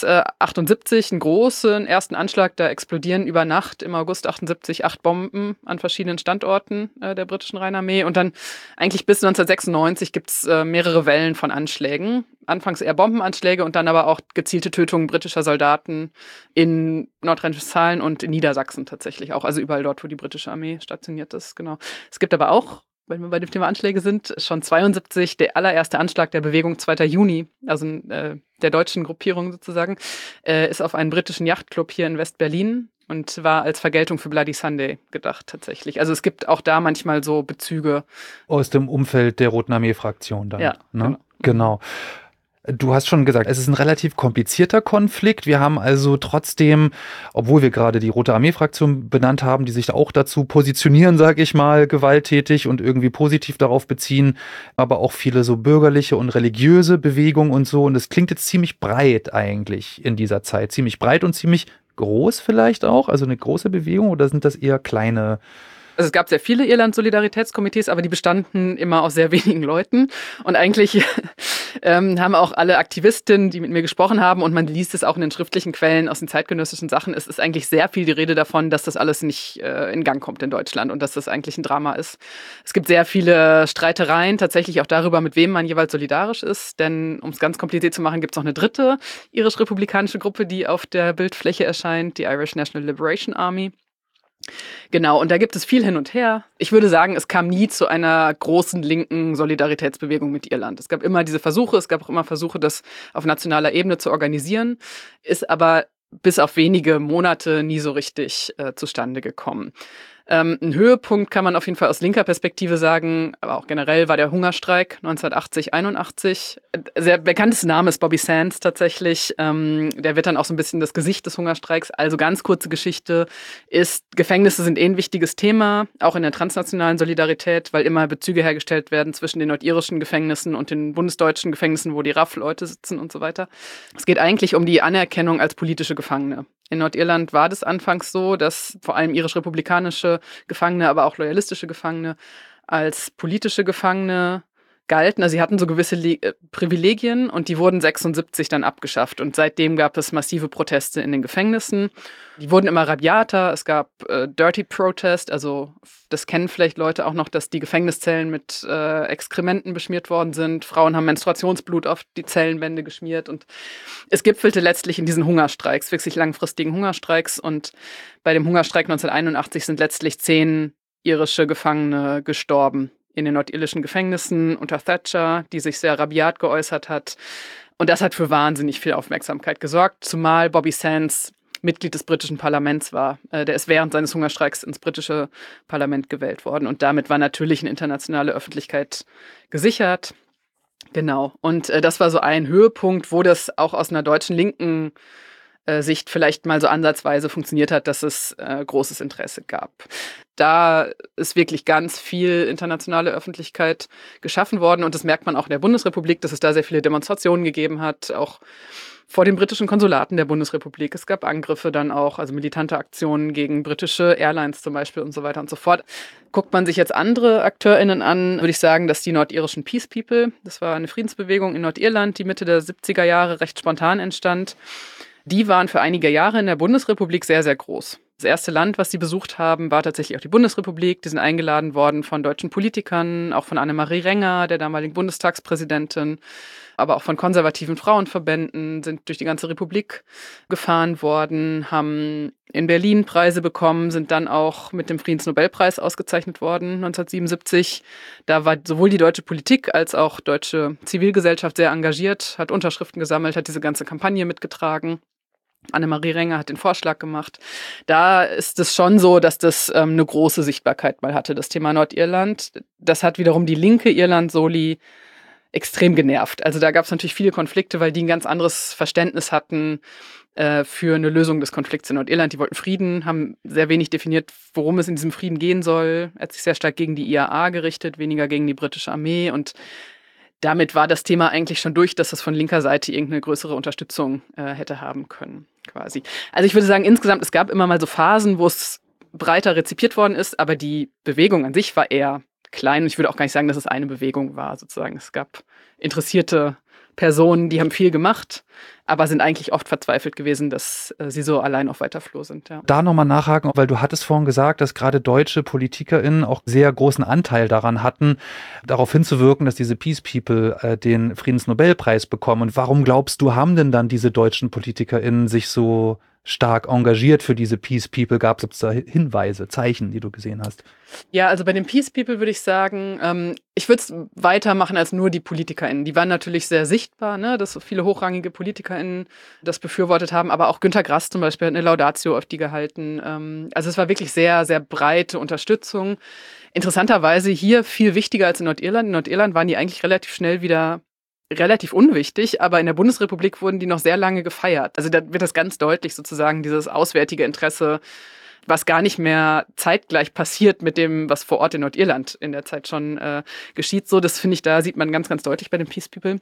78 einen großen ersten Anschlag, da explodieren über Nacht im August 78 8 Bomben an verschiedenen Standorten der britischen Rheinarmee. Und dann eigentlich bis 1996 gibt's mehrere Wellen von Anschlägen. Anfangs eher Bombenanschläge und dann aber auch gezielte Tötungen britischer Soldaten in Nordrhein-Westfalen und in Niedersachsen tatsächlich auch, also über überall dort, wo die britische Armee stationiert ist, genau. Es gibt aber auch, wenn wir bei dem Thema Anschläge sind, schon 72 der allererste Anschlag der Bewegung 2. Juni, also der deutschen Gruppierung sozusagen, ist auf einen britischen Yachtclub hier in West-Berlin und war als Vergeltung für Bloody Sunday gedacht tatsächlich. Also es gibt auch da manchmal so Bezüge. Aus dem Umfeld der Roten Armee-Fraktion dann. Ja, ne? Genau. Du hast schon gesagt, es ist ein relativ komplizierter Konflikt. Wir haben also trotzdem, obwohl wir gerade die Rote Armee-Fraktion benannt haben, die sich auch dazu positionieren, sage ich mal, gewalttätig und irgendwie positiv darauf beziehen, aber auch viele so bürgerliche und religiöse Bewegungen und so. Und es klingt jetzt ziemlich breit eigentlich in dieser Zeit. Ziemlich breit und ziemlich groß vielleicht auch. Also eine große Bewegung, oder sind das eher kleine? Also es gab sehr viele Irland-Solidaritätskomitees, aber die bestanden immer aus sehr wenigen Leuten. Und eigentlich haben auch alle Aktivistinnen, die mit mir gesprochen haben, und man liest es auch in den schriftlichen Quellen aus den zeitgenössischen Sachen, es ist eigentlich sehr viel die Rede davon, dass das alles nicht in Gang kommt in Deutschland und dass das eigentlich ein Drama ist. Es gibt sehr viele Streitereien, tatsächlich auch darüber, mit wem man jeweils solidarisch ist. Denn um es ganz kompliziert zu machen, gibt es noch eine dritte irisch-republikanische Gruppe, die auf der Bildfläche erscheint, die Irish National Liberation Army. Genau, und da gibt es viel hin und her. Ich würde sagen, es kam nie zu einer großen linken Solidaritätsbewegung mit Irland. Es gab immer diese Versuche, es gab auch immer Versuche, das auf nationaler Ebene zu organisieren, ist aber bis auf wenige Monate nie so richtig zustande gekommen. Ein Höhepunkt kann man auf jeden Fall aus linker Perspektive sagen, aber auch generell war der Hungerstreik 1980-81. Sehr bekanntester Name ist Bobby Sands tatsächlich. Der wird dann auch so ein bisschen das Gesicht des Hungerstreiks. Also ganz kurze Geschichte ist, Gefängnisse sind ein wichtiges Thema, auch in der transnationalen Solidarität, weil immer Bezüge hergestellt werden zwischen den nordirischen Gefängnissen und den bundesdeutschen Gefängnissen, wo die RAF-Leute sitzen und so weiter. Es geht eigentlich um die Anerkennung als politische Gefangene. In Nordirland war das anfangs so, dass vor allem irisch-republikanische Gefangene, aber auch loyalistische Gefangene als politische Gefangene galten. Also sie hatten so gewisse Privilegien und die wurden 1976 dann abgeschafft. Und seitdem gab es massive Proteste in den Gefängnissen. Die wurden immer rabiater. Es gab Dirty Protest, also das kennen vielleicht Leute auch noch, dass die Gefängniszellen mit Exkrementen beschmiert worden sind. Frauen haben Menstruationsblut auf die Zellenwände geschmiert. Und es gipfelte letztlich in diesen Hungerstreiks, wirklich langfristigen Hungerstreiks. Und bei dem Hungerstreik 1981 sind letztlich 10 irische Gefangene gestorben in den nordirischen Gefängnissen unter Thatcher, die sich sehr rabiat geäußert hat. Und das hat für wahnsinnig viel Aufmerksamkeit gesorgt, zumal Bobby Sands Mitglied des britischen Parlaments war. Der ist während seines Hungerstreiks ins britische Parlament gewählt worden. Und damit war natürlich eine internationale Öffentlichkeit gesichert. Genau. Und das war so ein Höhepunkt, wo das auch aus einer deutschen linken Sicht vielleicht mal so ansatzweise funktioniert hat, dass es großes Interesse gab. Da ist wirklich ganz viel internationale Öffentlichkeit geschaffen worden und das merkt man auch in der Bundesrepublik, dass es da sehr viele Demonstrationen gegeben hat, auch vor den britischen Konsulaten der Bundesrepublik. Es gab Angriffe dann auch, also militante Aktionen gegen britische Airlines zum Beispiel und so weiter und so fort. Guckt man sich jetzt andere AkteurInnen an, würde ich sagen, dass die nordirischen Peace People, das war eine Friedensbewegung in Nordirland, die Mitte der 70er Jahre recht spontan entstand, die waren für einige Jahre in der Bundesrepublik sehr, sehr groß. Das erste Land, was sie besucht haben, war tatsächlich auch die Bundesrepublik. Die sind eingeladen worden von deutschen Politikern, auch von Annemarie Renger, der damaligen Bundestagspräsidentin, aber auch von konservativen Frauenverbänden, sind durch die ganze Republik gefahren worden, haben in Berlin Preise bekommen, sind dann auch mit dem Friedensnobelpreis ausgezeichnet worden 1977. Da war sowohl die deutsche Politik als auch deutsche Zivilgesellschaft sehr engagiert, hat Unterschriften gesammelt, hat diese ganze Kampagne mitgetragen. Annemarie Renger hat den Vorschlag gemacht. Da ist es schon so, dass das eine große Sichtbarkeit mal hatte, das Thema Nordirland. Das hat wiederum die linke Irland-Soli extrem genervt. Also da gab es natürlich viele Konflikte, weil die ein ganz anderes Verständnis hatten für eine Lösung des Konflikts in Nordirland. Die wollten Frieden, haben sehr wenig definiert, worum es in diesem Frieden gehen soll. Er hat sich sehr stark gegen die IAA gerichtet, weniger gegen die britische Armee und damit war das Thema eigentlich schon durch, dass das von linker Seite irgendeine größere Unterstützung hätte haben können, quasi. Also ich würde sagen, insgesamt, es gab immer mal so Phasen, wo es breiter rezipiert worden ist, aber die Bewegung an sich war eher klein. Und ich würde auch gar nicht sagen, dass es eine Bewegung war, sozusagen. Es gab interessierte Personen, die haben viel gemacht, aber sind eigentlich oft verzweifelt gewesen, dass sie so allein auf weiter Flur sind. Ja. Da nochmal nachhaken, weil du hattest vorhin gesagt, dass gerade deutsche PolitikerInnen auch sehr großen Anteil daran hatten, darauf hinzuwirken, dass diese Peace People den Friedensnobelpreis bekommen. Und warum glaubst du, haben denn dann diese deutschen PolitikerInnen sich so stark engagiert für diese Peace People? Gab es da Hinweise, Zeichen, die du gesehen hast? Ja, also bei den Peace People würde ich sagen, ich würde es weitermachen als nur die PolitikerInnen. Die waren natürlich sehr sichtbar, ne, dass so viele hochrangige PolitikerInnen das befürwortet haben, aber auch Günter Grass zum Beispiel hat eine Laudatio auf die gehalten. Also es war wirklich sehr, sehr breite Unterstützung. Interessanterweise hier viel wichtiger als in Nordirland. In Nordirland waren die eigentlich relativ schnell wieder relativ unwichtig, aber in der Bundesrepublik wurden die noch sehr lange gefeiert. Also da wird das ganz deutlich sozusagen, dieses auswärtige Interesse, was gar nicht mehr zeitgleich passiert mit dem, was vor Ort in Nordirland in der Zeit schon geschieht. So, das finde ich, da sieht man ganz, ganz deutlich bei den Peace People.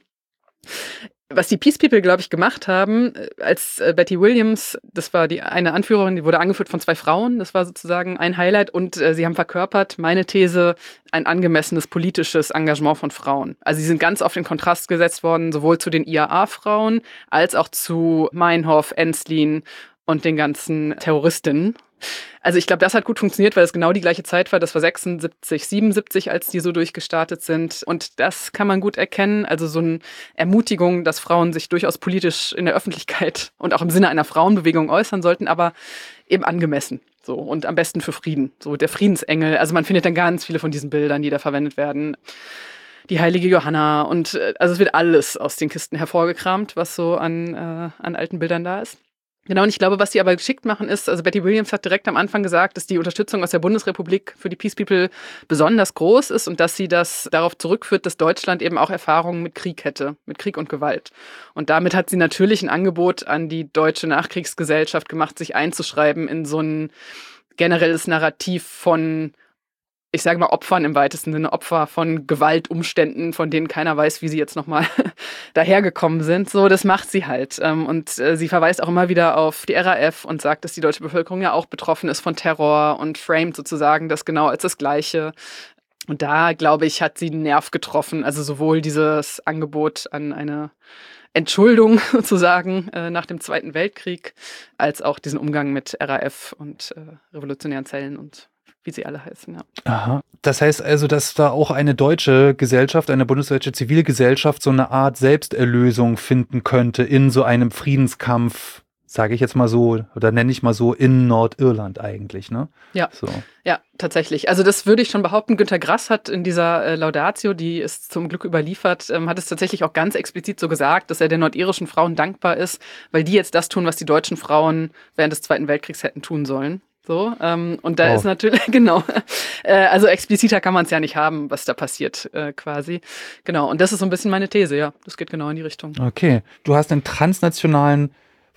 Was die Peace People, glaube ich, gemacht haben, als Betty Williams, das war die eine Anführerin, die wurde angeführt von 2 Frauen, das war sozusagen ein Highlight und sie haben verkörpert, meine These, ein angemessenes politisches Engagement von Frauen. Also sie sind ganz auf den Kontrast gesetzt worden, sowohl zu den IAA-Frauen als auch zu Meinhof, Enslin und den ganzen Terroristinnen. Also ich glaube, das hat gut funktioniert, weil es genau die gleiche Zeit war. Das war 76, 77, als die so durchgestartet sind. Und das kann man gut erkennen. Also so eine Ermutigung, dass Frauen sich durchaus politisch in der Öffentlichkeit und auch im Sinne einer Frauenbewegung äußern sollten, aber eben angemessen. So, und am besten für Frieden. So der Friedensengel. Also man findet dann ganz viele von diesen Bildern, die da verwendet werden. Die heilige Johanna. Und also es wird alles aus den Kisten hervorgekramt, was so an alten Bildern da ist. Genau, und ich glaube, was die aber geschickt machen ist, also Betty Williams hat direkt am Anfang gesagt, dass die Unterstützung aus der Bundesrepublik für die Peace People besonders groß ist und dass sie das darauf zurückführt, dass Deutschland eben auch Erfahrungen mit Krieg hätte, mit Krieg und Gewalt. Und damit hat sie natürlich ein Angebot an die deutsche Nachkriegsgesellschaft gemacht, sich einzuschreiben in so ein generelles Narrativ von, ich sage mal, Opfern im weitesten Sinne, Opfer von Gewaltumständen, von denen keiner weiß, wie sie jetzt nochmal dahergekommen sind. So, das macht sie halt. Und sie verweist auch immer wieder auf die RAF und sagt, dass die deutsche Bevölkerung ja auch betroffen ist von Terror und framet sozusagen das genau als das Gleiche. Und da, glaube ich, hat sie einen Nerv getroffen. Also sowohl dieses Angebot an eine Entschuldung sozusagen nach dem Zweiten Weltkrieg, als auch diesen Umgang mit RAF und revolutionären Zellen und wie sie alle heißen, ja. Aha. Das heißt also, dass da auch eine deutsche Gesellschaft, eine bundesdeutsche Zivilgesellschaft so eine Art Selbsterlösung finden könnte in so einem Friedenskampf, sage ich jetzt mal so, oder nenne ich mal so, in Nordirland eigentlich, ne? Ja, so. Ja, tatsächlich. Also das würde ich schon behaupten. Günter Grass hat in dieser Laudatio, die ist zum Glück überliefert, hat es tatsächlich auch ganz explizit so gesagt, dass er den nordirischen Frauen dankbar ist, weil die jetzt das tun, was die deutschen Frauen während des Zweiten Weltkriegs hätten tun sollen. So, und da ist natürlich, genau, also expliziter kann man es ja nicht haben, was da passiert, quasi. Genau, und das ist so ein bisschen meine These, ja, das geht genau in die Richtung. Okay, du hast einen transnationalen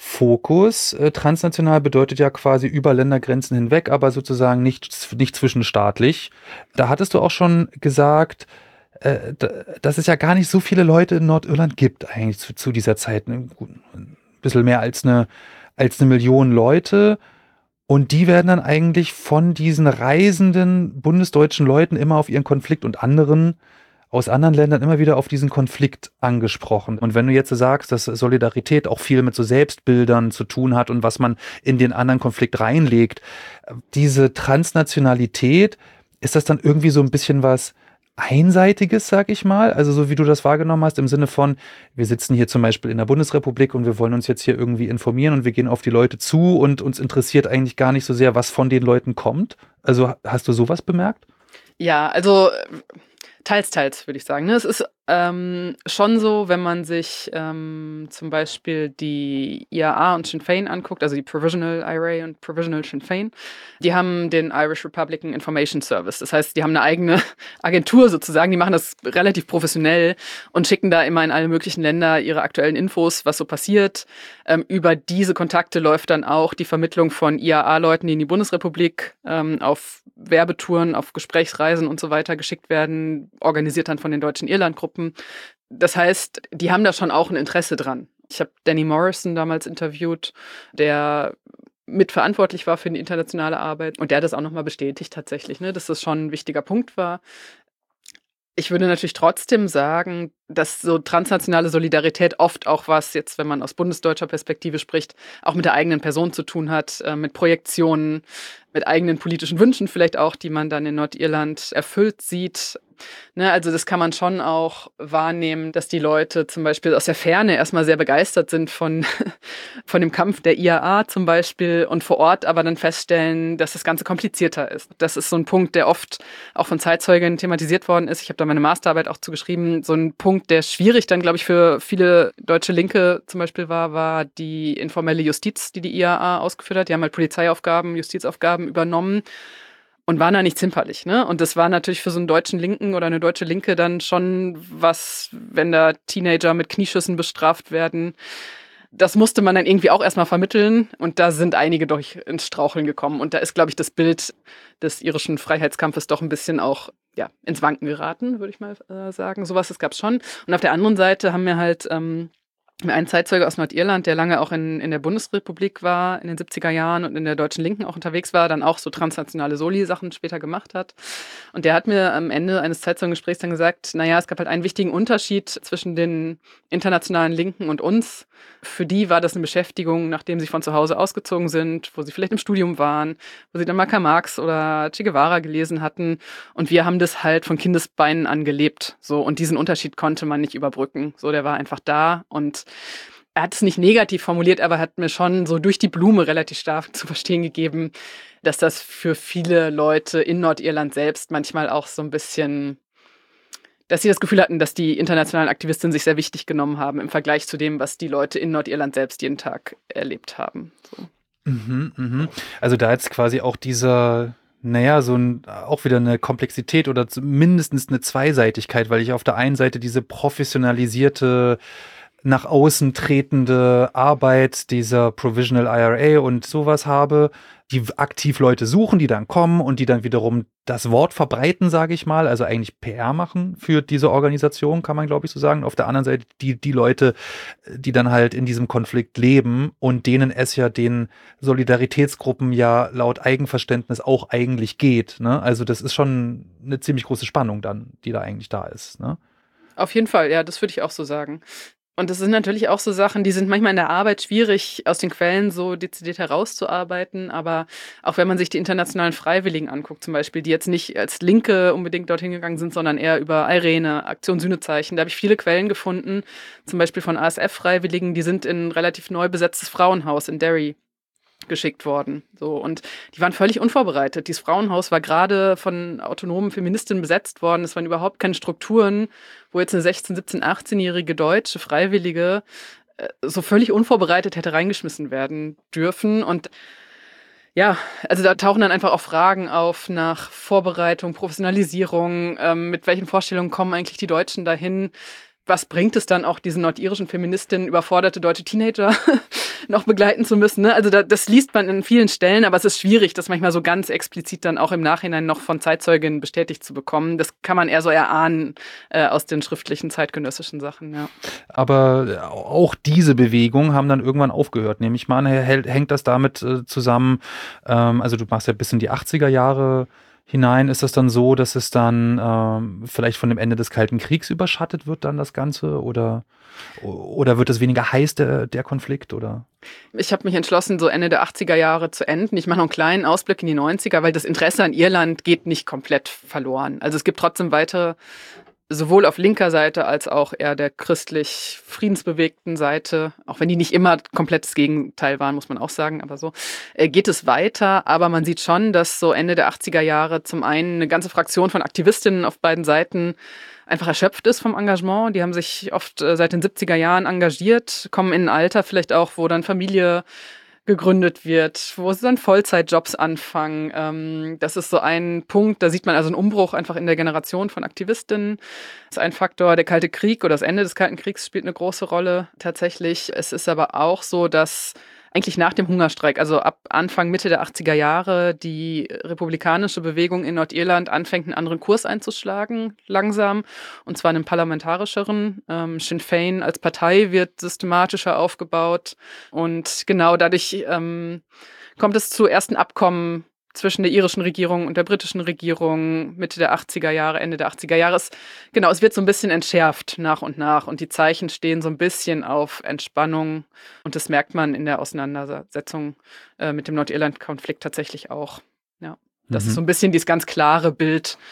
Fokus. Transnational bedeutet ja quasi über Ländergrenzen hinweg, aber sozusagen nicht zwischenstaatlich. Da hattest du auch schon gesagt, dass es ja gar nicht so viele Leute in Nordirland gibt, eigentlich zu dieser Zeit. Ein bisschen mehr als eine Million Leute. Und die werden dann eigentlich von diesen reisenden bundesdeutschen Leuten immer auf ihren Konflikt und aus anderen Ländern immer wieder auf diesen Konflikt angesprochen. Und wenn du jetzt sagst, dass Solidarität auch viel mit so Selbstbildern zu tun hat und was man in den anderen Konflikt reinlegt, diese Transnationalität, ist das dann irgendwie so ein bisschen was Einseitiges, sag ich mal? Also so wie du das wahrgenommen hast, im Sinne von, wir sitzen hier zum Beispiel in der Bundesrepublik und wir wollen uns jetzt hier irgendwie informieren und wir gehen auf die Leute zu und uns interessiert eigentlich gar nicht so sehr, was von den Leuten kommt. Also hast du sowas bemerkt? Ja, also teils, würde ich sagen. Es ist schon so, wenn man sich zum Beispiel die IAA und Sinn Féin anguckt, also die Provisional IRA und Provisional Sinn Féin, die haben den Irish Republican Information Service. Das heißt, die haben eine eigene Agentur sozusagen, die machen das relativ professionell und schicken da immer in alle möglichen Länder ihre aktuellen Infos, was so passiert. Über diese Kontakte läuft dann auch die Vermittlung von IAA-Leuten, die in die Bundesrepublik auf Werbetouren, auf Gesprächsreisen und so weiter geschickt werden, organisiert dann von den deutschen Irlandgruppen. Das heißt, die haben da schon auch ein Interesse dran. Ich habe Danny Morrison damals interviewt, der mitverantwortlich war für die internationale Arbeit. Und der hat das auch nochmal bestätigt tatsächlich, ne, dass das schon ein wichtiger Punkt war. Ich würde natürlich trotzdem sagen, dass so transnationale Solidarität oft auch was, jetzt wenn man aus bundesdeutscher Perspektive spricht, auch mit der eigenen Person zu tun hat, mit Projektionen, mit eigenen politischen Wünschen vielleicht auch, die man dann in Nordirland erfüllt sieht. Ne, also das kann man schon auch wahrnehmen, dass die Leute zum Beispiel aus der Ferne erstmal sehr begeistert sind von dem Kampf der IAA zum Beispiel und vor Ort aber dann feststellen, dass das Ganze komplizierter ist. Das ist so ein Punkt, der oft auch von Zeitzeugen thematisiert worden ist. Ich habe da meine Masterarbeit auch zugeschrieben. So ein Punkt, der schwierig dann, glaube ich, für viele deutsche Linke zum Beispiel war die informelle Justiz, die IAA ausgeführt hat. Die haben halt Polizeiaufgaben, Justizaufgaben übernommen und waren da nicht zimperlich, ne? Und das war natürlich für so einen deutschen Linken oder eine deutsche Linke dann schon was, wenn da Teenager mit Knieschüssen bestraft werden. Das musste man dann irgendwie auch erstmal vermitteln und da sind einige durch ins Straucheln gekommen. Und da ist, glaube ich, das Bild des irischen Freiheitskampfes doch ein bisschen auch ins Wanken geraten, würde ich mal sagen. Sowas, das gab es schon. Und auf der anderen Seite haben wir halt ein Zeitzeuge aus Nordirland, der lange auch in der Bundesrepublik war, in den 70er Jahren und in der deutschen Linken auch unterwegs war, dann auch so transnationale Soli-Sachen später gemacht hat. Und der hat mir am Ende eines Zeitzeugengesprächs dann gesagt, naja, es gab halt einen wichtigen Unterschied zwischen den internationalen Linken und uns. Für die war das eine Beschäftigung, nachdem sie von zu Hause ausgezogen sind, wo sie vielleicht im Studium waren, wo sie dann mal Karl Marx oder Che Guevara gelesen hatten. Und wir haben das halt von Kindesbeinen an gelebt. So, und diesen Unterschied konnte man nicht überbrücken. So, der war einfach da und er hat es nicht negativ formuliert, aber hat mir schon so durch die Blume relativ stark zu verstehen gegeben, dass das für viele Leute in Nordirland selbst manchmal auch so ein bisschen, dass sie das Gefühl hatten, dass die internationalen Aktivistinnen sich sehr wichtig genommen haben im Vergleich zu dem, was die Leute in Nordirland selbst jeden Tag erlebt haben. So. Also da jetzt quasi auch dieser, auch wieder eine Komplexität oder mindestens eine Zweiseitigkeit, weil ich auf der einen Seite diese professionalisierte, nach außen tretende Arbeit dieser Provisional IRA und sowas habe, die aktiv Leute suchen, die dann kommen und die dann wiederum das Wort verbreiten, sage ich mal, also eigentlich PR machen für diese Organisation, kann man glaube ich so sagen. Auf der anderen Seite die Leute, die dann halt in diesem Konflikt leben und denen es ja den Solidaritätsgruppen ja laut Eigenverständnis auch eigentlich geht, ne? Also das ist schon eine ziemlich große Spannung dann, die da eigentlich da ist, ne? Auf jeden Fall, ja, das würde ich auch so sagen. Und das sind natürlich auch so Sachen, die sind manchmal in der Arbeit schwierig, aus den Quellen so dezidiert herauszuarbeiten. Aber auch wenn man sich die internationalen Freiwilligen anguckt, zum Beispiel, die jetzt nicht als Linke unbedingt dorthin gegangen sind, sondern eher über Irene, Aktion Sühnezeichen. Da habe ich viele Quellen gefunden, zum Beispiel von ASF-Freiwilligen, die sind in ein relativ neu besetztes Frauenhaus in Derry geschickt worden. So, und die waren völlig unvorbereitet. Dieses Frauenhaus war gerade von autonomen Feministinnen besetzt worden. Es waren überhaupt keine Strukturen, wo jetzt eine 16-, 17-, 18-jährige deutsche Freiwillige so völlig unvorbereitet hätte reingeschmissen werden dürfen. Und ja, also da tauchen dann einfach auch Fragen auf nach Vorbereitung, Professionalisierung, mit welchen Vorstellungen kommen eigentlich die Deutschen dahin? Was bringt es dann auch, diesen nordirischen Feministinnen überforderte deutsche Teenager noch begleiten zu müssen? Ne? Also das liest man in vielen Stellen, aber es ist schwierig, das manchmal so ganz explizit dann auch im Nachhinein noch von Zeitzeuginnen bestätigt zu bekommen. Das kann man eher so erahnen aus den schriftlichen zeitgenössischen Sachen. Ja. Aber auch diese Bewegungen haben dann irgendwann aufgehört, nehme ich mal an. Hängt das damit zusammen, also du machst ja bis in die 80er Jahre hinein, ist das dann so, dass es dann vielleicht von dem Ende des Kalten Kriegs überschattet wird dann das Ganze oder wird es weniger heiß, der Konflikt? Oder? Ich habe mich entschlossen, so Ende der 80er Jahre zu enden. Ich mache noch einen kleinen Ausblick in die 90er, weil das Interesse an Irland geht nicht komplett verloren. Also es gibt trotzdem weitere, sowohl auf linker Seite als auch eher der christlich friedensbewegten Seite, auch wenn die nicht immer komplettes Gegenteil waren, muss man auch sagen, aber so geht es weiter. Aber man sieht schon, dass so Ende der 80er Jahre zum einen eine ganze Fraktion von Aktivistinnen auf beiden Seiten einfach erschöpft ist vom Engagement. Die haben sich oft seit den 70er Jahren engagiert, kommen in ein Alter vielleicht auch, wo dann Familie gegründet wird, wo sie dann Vollzeitjobs anfangen. Das ist so ein Punkt, da sieht man also einen Umbruch einfach in der Generation von Aktivistinnen. Das ist ein Faktor. Der Kalte Krieg oder das Ende des Kalten Kriegs spielt eine große Rolle tatsächlich. Es ist aber auch so, dass eigentlich nach dem Hungerstreik, also ab Anfang, Mitte der 80er Jahre, die republikanische Bewegung in Nordirland anfängt, einen anderen Kurs einzuschlagen, langsam, und zwar einen parlamentarischeren. Sinn Féin als Partei wird systematischer aufgebaut und genau dadurch kommt es zu ersten Abkommen zwischen der irischen Regierung und der britischen Regierung Mitte der 80er Jahre, Ende der 80er Jahre. Es wird so ein bisschen entschärft nach und nach und die Zeichen stehen so ein bisschen auf Entspannung und das merkt man in der Auseinandersetzung mit dem Nordirland-Konflikt tatsächlich auch. Ja, das ist so ein bisschen dieses ganz klare Bild,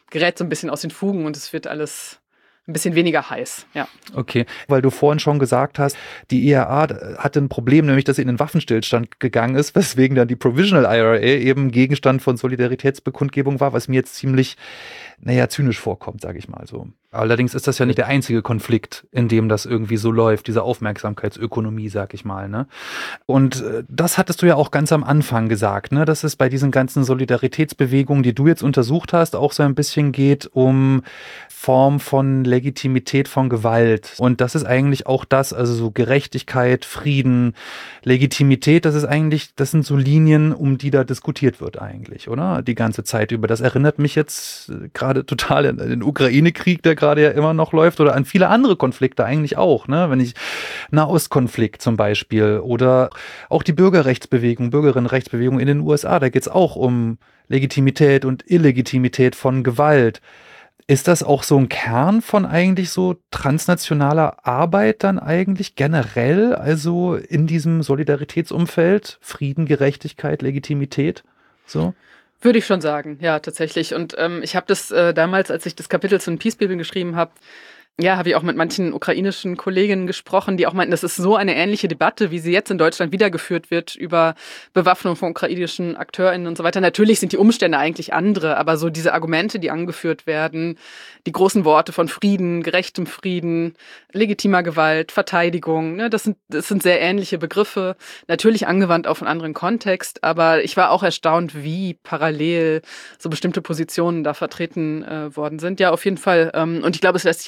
gerät so ein bisschen aus den Fugen und es wird alles ein bisschen weniger heiß, ja. Okay, weil du vorhin schon gesagt hast, die IRA hatte ein Problem, nämlich dass sie in den Waffenstillstand gegangen ist, weswegen dann die Provisional IRA eben Gegenstand von Solidaritätsbekundgebung war, was mir jetzt ziemlich, zynisch vorkommt, sage ich mal so. Allerdings ist das ja nicht der einzige Konflikt, in dem das irgendwie so läuft, diese Aufmerksamkeitsökonomie, sag ich mal, ne? Und das hattest du ja auch ganz am Anfang gesagt, ne? Dass es bei diesen ganzen Solidaritätsbewegungen, die du jetzt untersucht hast, auch so ein bisschen geht um Form von Legitimität von Gewalt. Und das ist eigentlich auch das, also so Gerechtigkeit, Frieden, Legitimität, das sind so Linien, um die da diskutiert wird eigentlich, oder? Die ganze Zeit über. Das erinnert mich jetzt gerade total an den Ukraine-Krieg, der gerade ja immer noch läuft, oder an viele andere Konflikte eigentlich auch, ne? Wenn ich Nahostkonflikt zum Beispiel oder auch die Bürgerinnenrechtsbewegung in den USA, da geht es auch um Legitimität und Illegitimität von Gewalt. Ist das auch so ein Kern von eigentlich so transnationaler Arbeit dann eigentlich generell, also in diesem Solidaritätsumfeld, Frieden, Gerechtigkeit, Legitimität, so? Würde ich schon sagen, ja, tatsächlich. Und ich habe das damals, als ich das Kapitel zu den Peace-Bibeln geschrieben habe, habe ich auch mit manchen ukrainischen Kolleginnen gesprochen, die auch meinten, das ist so eine ähnliche Debatte, wie sie jetzt in Deutschland wiedergeführt wird über Bewaffnung von ukrainischen AkteurInnen und so weiter. Natürlich sind die Umstände eigentlich andere, aber so diese Argumente, die angeführt werden, die großen Worte von Frieden, gerechtem Frieden, legitimer Gewalt, Verteidigung, ne, das sind sehr ähnliche Begriffe, natürlich angewandt auf einen anderen Kontext, aber ich war auch erstaunt, wie parallel so bestimmte Positionen da vertreten worden sind. Ja, auf jeden Fall. Und ich glaube, es lässt sich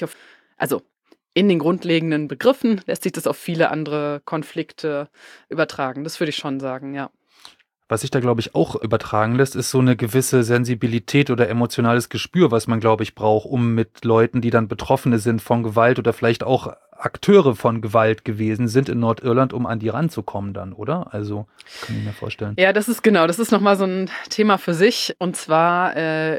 in den grundlegenden Begriffen lässt sich das auf viele andere Konflikte übertragen. Das würde ich schon sagen, ja. Was sich da, glaube ich, auch übertragen lässt, ist so eine gewisse Sensibilität oder emotionales Gespür, was man, glaube ich, braucht, um mit Leuten, die dann Betroffene sind von Gewalt oder vielleicht auch Akteure von Gewalt gewesen sind in Nordirland, um an die ranzukommen dann, oder? Also, kann ich mir vorstellen. Ja, das ist nochmal so ein Thema für sich. Und zwar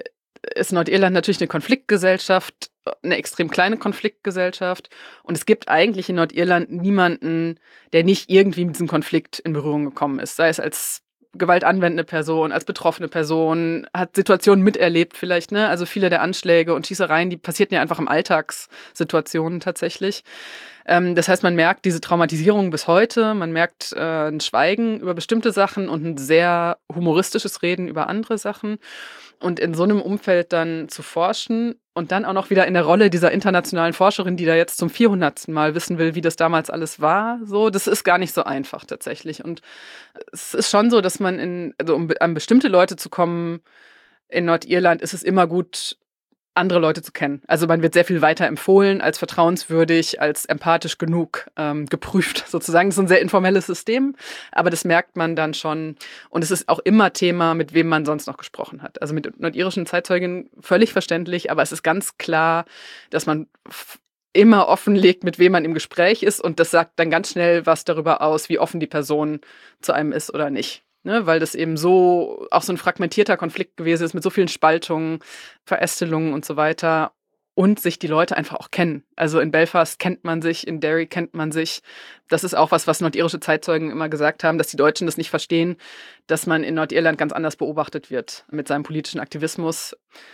ist Nordirland natürlich eine Konfliktgesellschaft, eine extrem kleine Konfliktgesellschaft. Und es gibt eigentlich in Nordirland niemanden, der nicht irgendwie mit diesem Konflikt in Berührung gekommen ist. Sei es als gewaltanwendende Person, als betroffene Person, hat Situationen miterlebt vielleicht, ne? Also viele der Anschläge und Schießereien, die passierten ja einfach im Alltagssituationen tatsächlich. Das heißt, man merkt diese Traumatisierung bis heute, man merkt ein Schweigen über bestimmte Sachen und ein sehr humoristisches Reden über andere Sachen. Und in so einem Umfeld dann zu forschen und dann auch noch wieder in der Rolle dieser internationalen Forscherin, die da jetzt zum 400. Mal wissen will, wie das damals alles war, so, das ist gar nicht so einfach tatsächlich. Und es ist schon so, dass man um an bestimmte Leute zu kommen in Nordirland, ist es immer gut, andere Leute zu kennen. Also man wird sehr viel weiter empfohlen, als vertrauenswürdig, als empathisch genug geprüft sozusagen. Das ist ein sehr informelles System, aber das merkt man dann schon. Und es ist auch immer Thema, mit wem man sonst noch gesprochen hat. Also mit nordirischen Zeitzeugen völlig verständlich, aber es ist ganz klar, dass man immer offenlegt, mit wem man im Gespräch ist, und das sagt dann ganz schnell was darüber aus, wie offen die Person zu einem ist oder nicht. Ne, weil das eben so auch so ein fragmentierter Konflikt gewesen ist mit so vielen Spaltungen, Verästelungen und so weiter, und sich die Leute einfach auch kennen. Also in Belfast kennt man sich, in Derry kennt man sich. Das ist auch was nordirische Zeitzeugen immer gesagt haben, dass die Deutschen das nicht verstehen, dass man in Nordirland ganz anders beobachtet wird mit seinem politischen Aktivismus,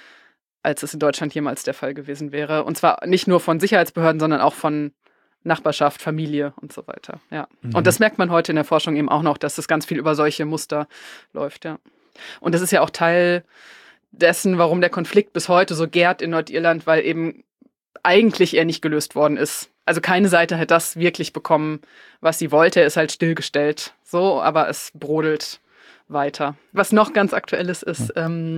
als es in Deutschland jemals der Fall gewesen wäre. Und zwar nicht nur von Sicherheitsbehörden, sondern auch von Nachbarschaft, Familie und so weiter, ja. Mhm. Und das merkt man heute in der Forschung eben auch noch, dass das ganz viel über solche Muster läuft, ja. Und das ist ja auch Teil dessen, warum der Konflikt bis heute so gärt in Nordirland, weil eben eigentlich er nicht gelöst worden ist. Also keine Seite hat das wirklich bekommen, was sie wollte. Er ist halt stillgestellt, so, aber es brodelt weiter. Was noch ganz Aktuelles ist,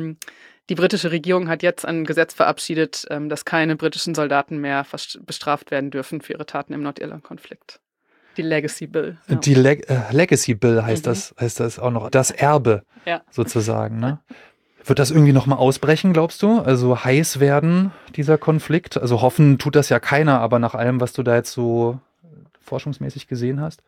die britische Regierung hat jetzt ein Gesetz verabschiedet, dass keine britischen Soldaten mehr bestraft werden dürfen für ihre Taten im Nordirland-Konflikt. Die Legacy Bill. Ja. Die Legacy Bill heißt das auch noch. Das Erbe sozusagen. Ne? Wird das irgendwie nochmal ausbrechen, glaubst du? Also heiß werden, dieser Konflikt? Also hoffen tut das ja keiner, aber nach allem, was du da jetzt so forschungsmäßig gesehen hast?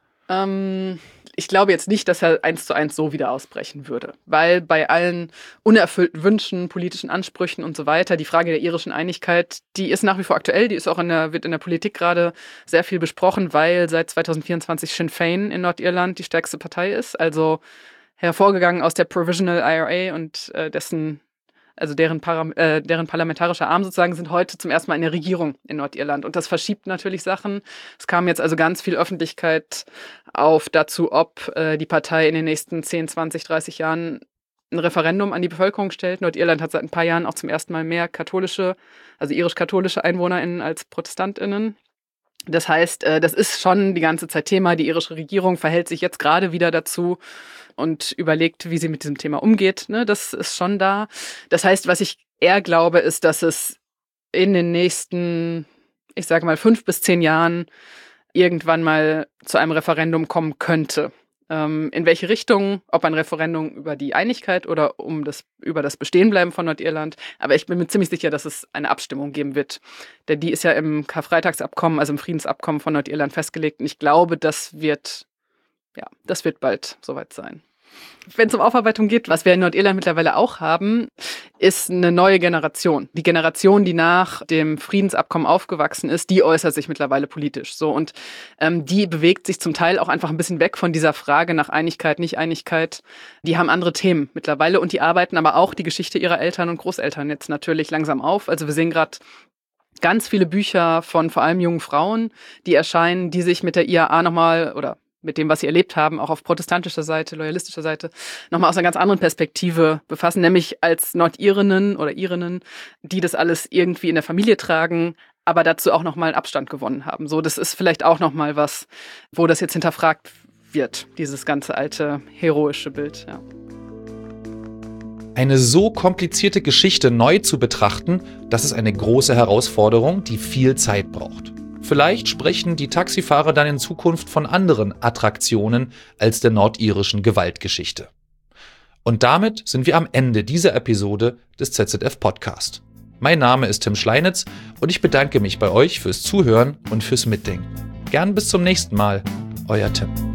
Ich glaube jetzt nicht, dass er 1:1 so wieder ausbrechen würde, weil bei allen unerfüllten Wünschen, politischen Ansprüchen und so weiter, die Frage der irischen Einigkeit, die ist nach wie vor aktuell, die ist auch wird in der Politik gerade sehr viel besprochen, weil seit 2024 Sinn Féin in Nordirland die stärkste Partei ist, also hervorgegangen aus der Provisional IRA und dessen also deren parlamentarischer Arm sozusagen, sind heute zum ersten Mal in der Regierung in Nordirland. Und das verschiebt natürlich Sachen. Es kam jetzt also ganz viel Öffentlichkeit auf dazu, ob die Partei in den nächsten 10, 20, 30 Jahren ein Referendum an die Bevölkerung stellt. Nordirland hat seit ein paar Jahren auch zum ersten Mal mehr irisch-katholische EinwohnerInnen als ProtestantInnen. Das heißt, das ist schon die ganze Zeit Thema. Die irische Regierung verhält sich jetzt gerade wieder dazu und überlegt, wie sie mit diesem Thema umgeht. Ne? Das ist schon da. Das heißt, was ich eher glaube, ist, dass es in den nächsten, ich sage mal, 5 bis 10 Jahren irgendwann mal zu einem Referendum kommen könnte. In welche Richtung, ob ein Referendum über die Einigkeit oder über das Bestehenbleiben von Nordirland. Aber ich bin mir ziemlich sicher, dass es eine Abstimmung geben wird. Denn die ist ja im Karfreitagsabkommen, also im Friedensabkommen von Nordirland festgelegt. Und ich glaube, das wird bald soweit sein. Wenn es um Aufarbeitung geht, was wir in Nordirland mittlerweile auch haben, ist eine neue Generation. Die Generation, die nach dem Friedensabkommen aufgewachsen ist, die äußert sich mittlerweile politisch. So, und die bewegt sich zum Teil auch einfach ein bisschen weg von dieser Frage nach Einigkeit, Nicht-Einigkeit. Die haben andere Themen mittlerweile und die arbeiten aber auch die Geschichte ihrer Eltern und Großeltern jetzt natürlich langsam auf. Also wir sehen gerade ganz viele Bücher von vor allem jungen Frauen, die erscheinen, die sich mit der IAA nochmal oder mit dem, was sie erlebt haben, auch auf protestantischer Seite, loyalistischer Seite, nochmal aus einer ganz anderen Perspektive befassen, nämlich als Nordirinnen oder Irinnen, die das alles irgendwie in der Familie tragen, aber dazu auch nochmal Abstand gewonnen haben. So, das ist vielleicht auch nochmal was, wo das jetzt hinterfragt wird, dieses ganze alte, heroische Bild, ja. Eine so komplizierte Geschichte neu zu betrachten, das ist eine große Herausforderung, die viel Zeit braucht. Vielleicht sprechen die Taxifahrer dann in Zukunft von anderen Attraktionen als der nordirischen Gewaltgeschichte. Und damit sind wir am Ende dieser Episode des ZZF Podcast. Mein Name ist Tim Schleinitz und ich bedanke mich bei euch fürs Zuhören und fürs Mitdenken. Gern bis zum nächsten Mal, euer Tim.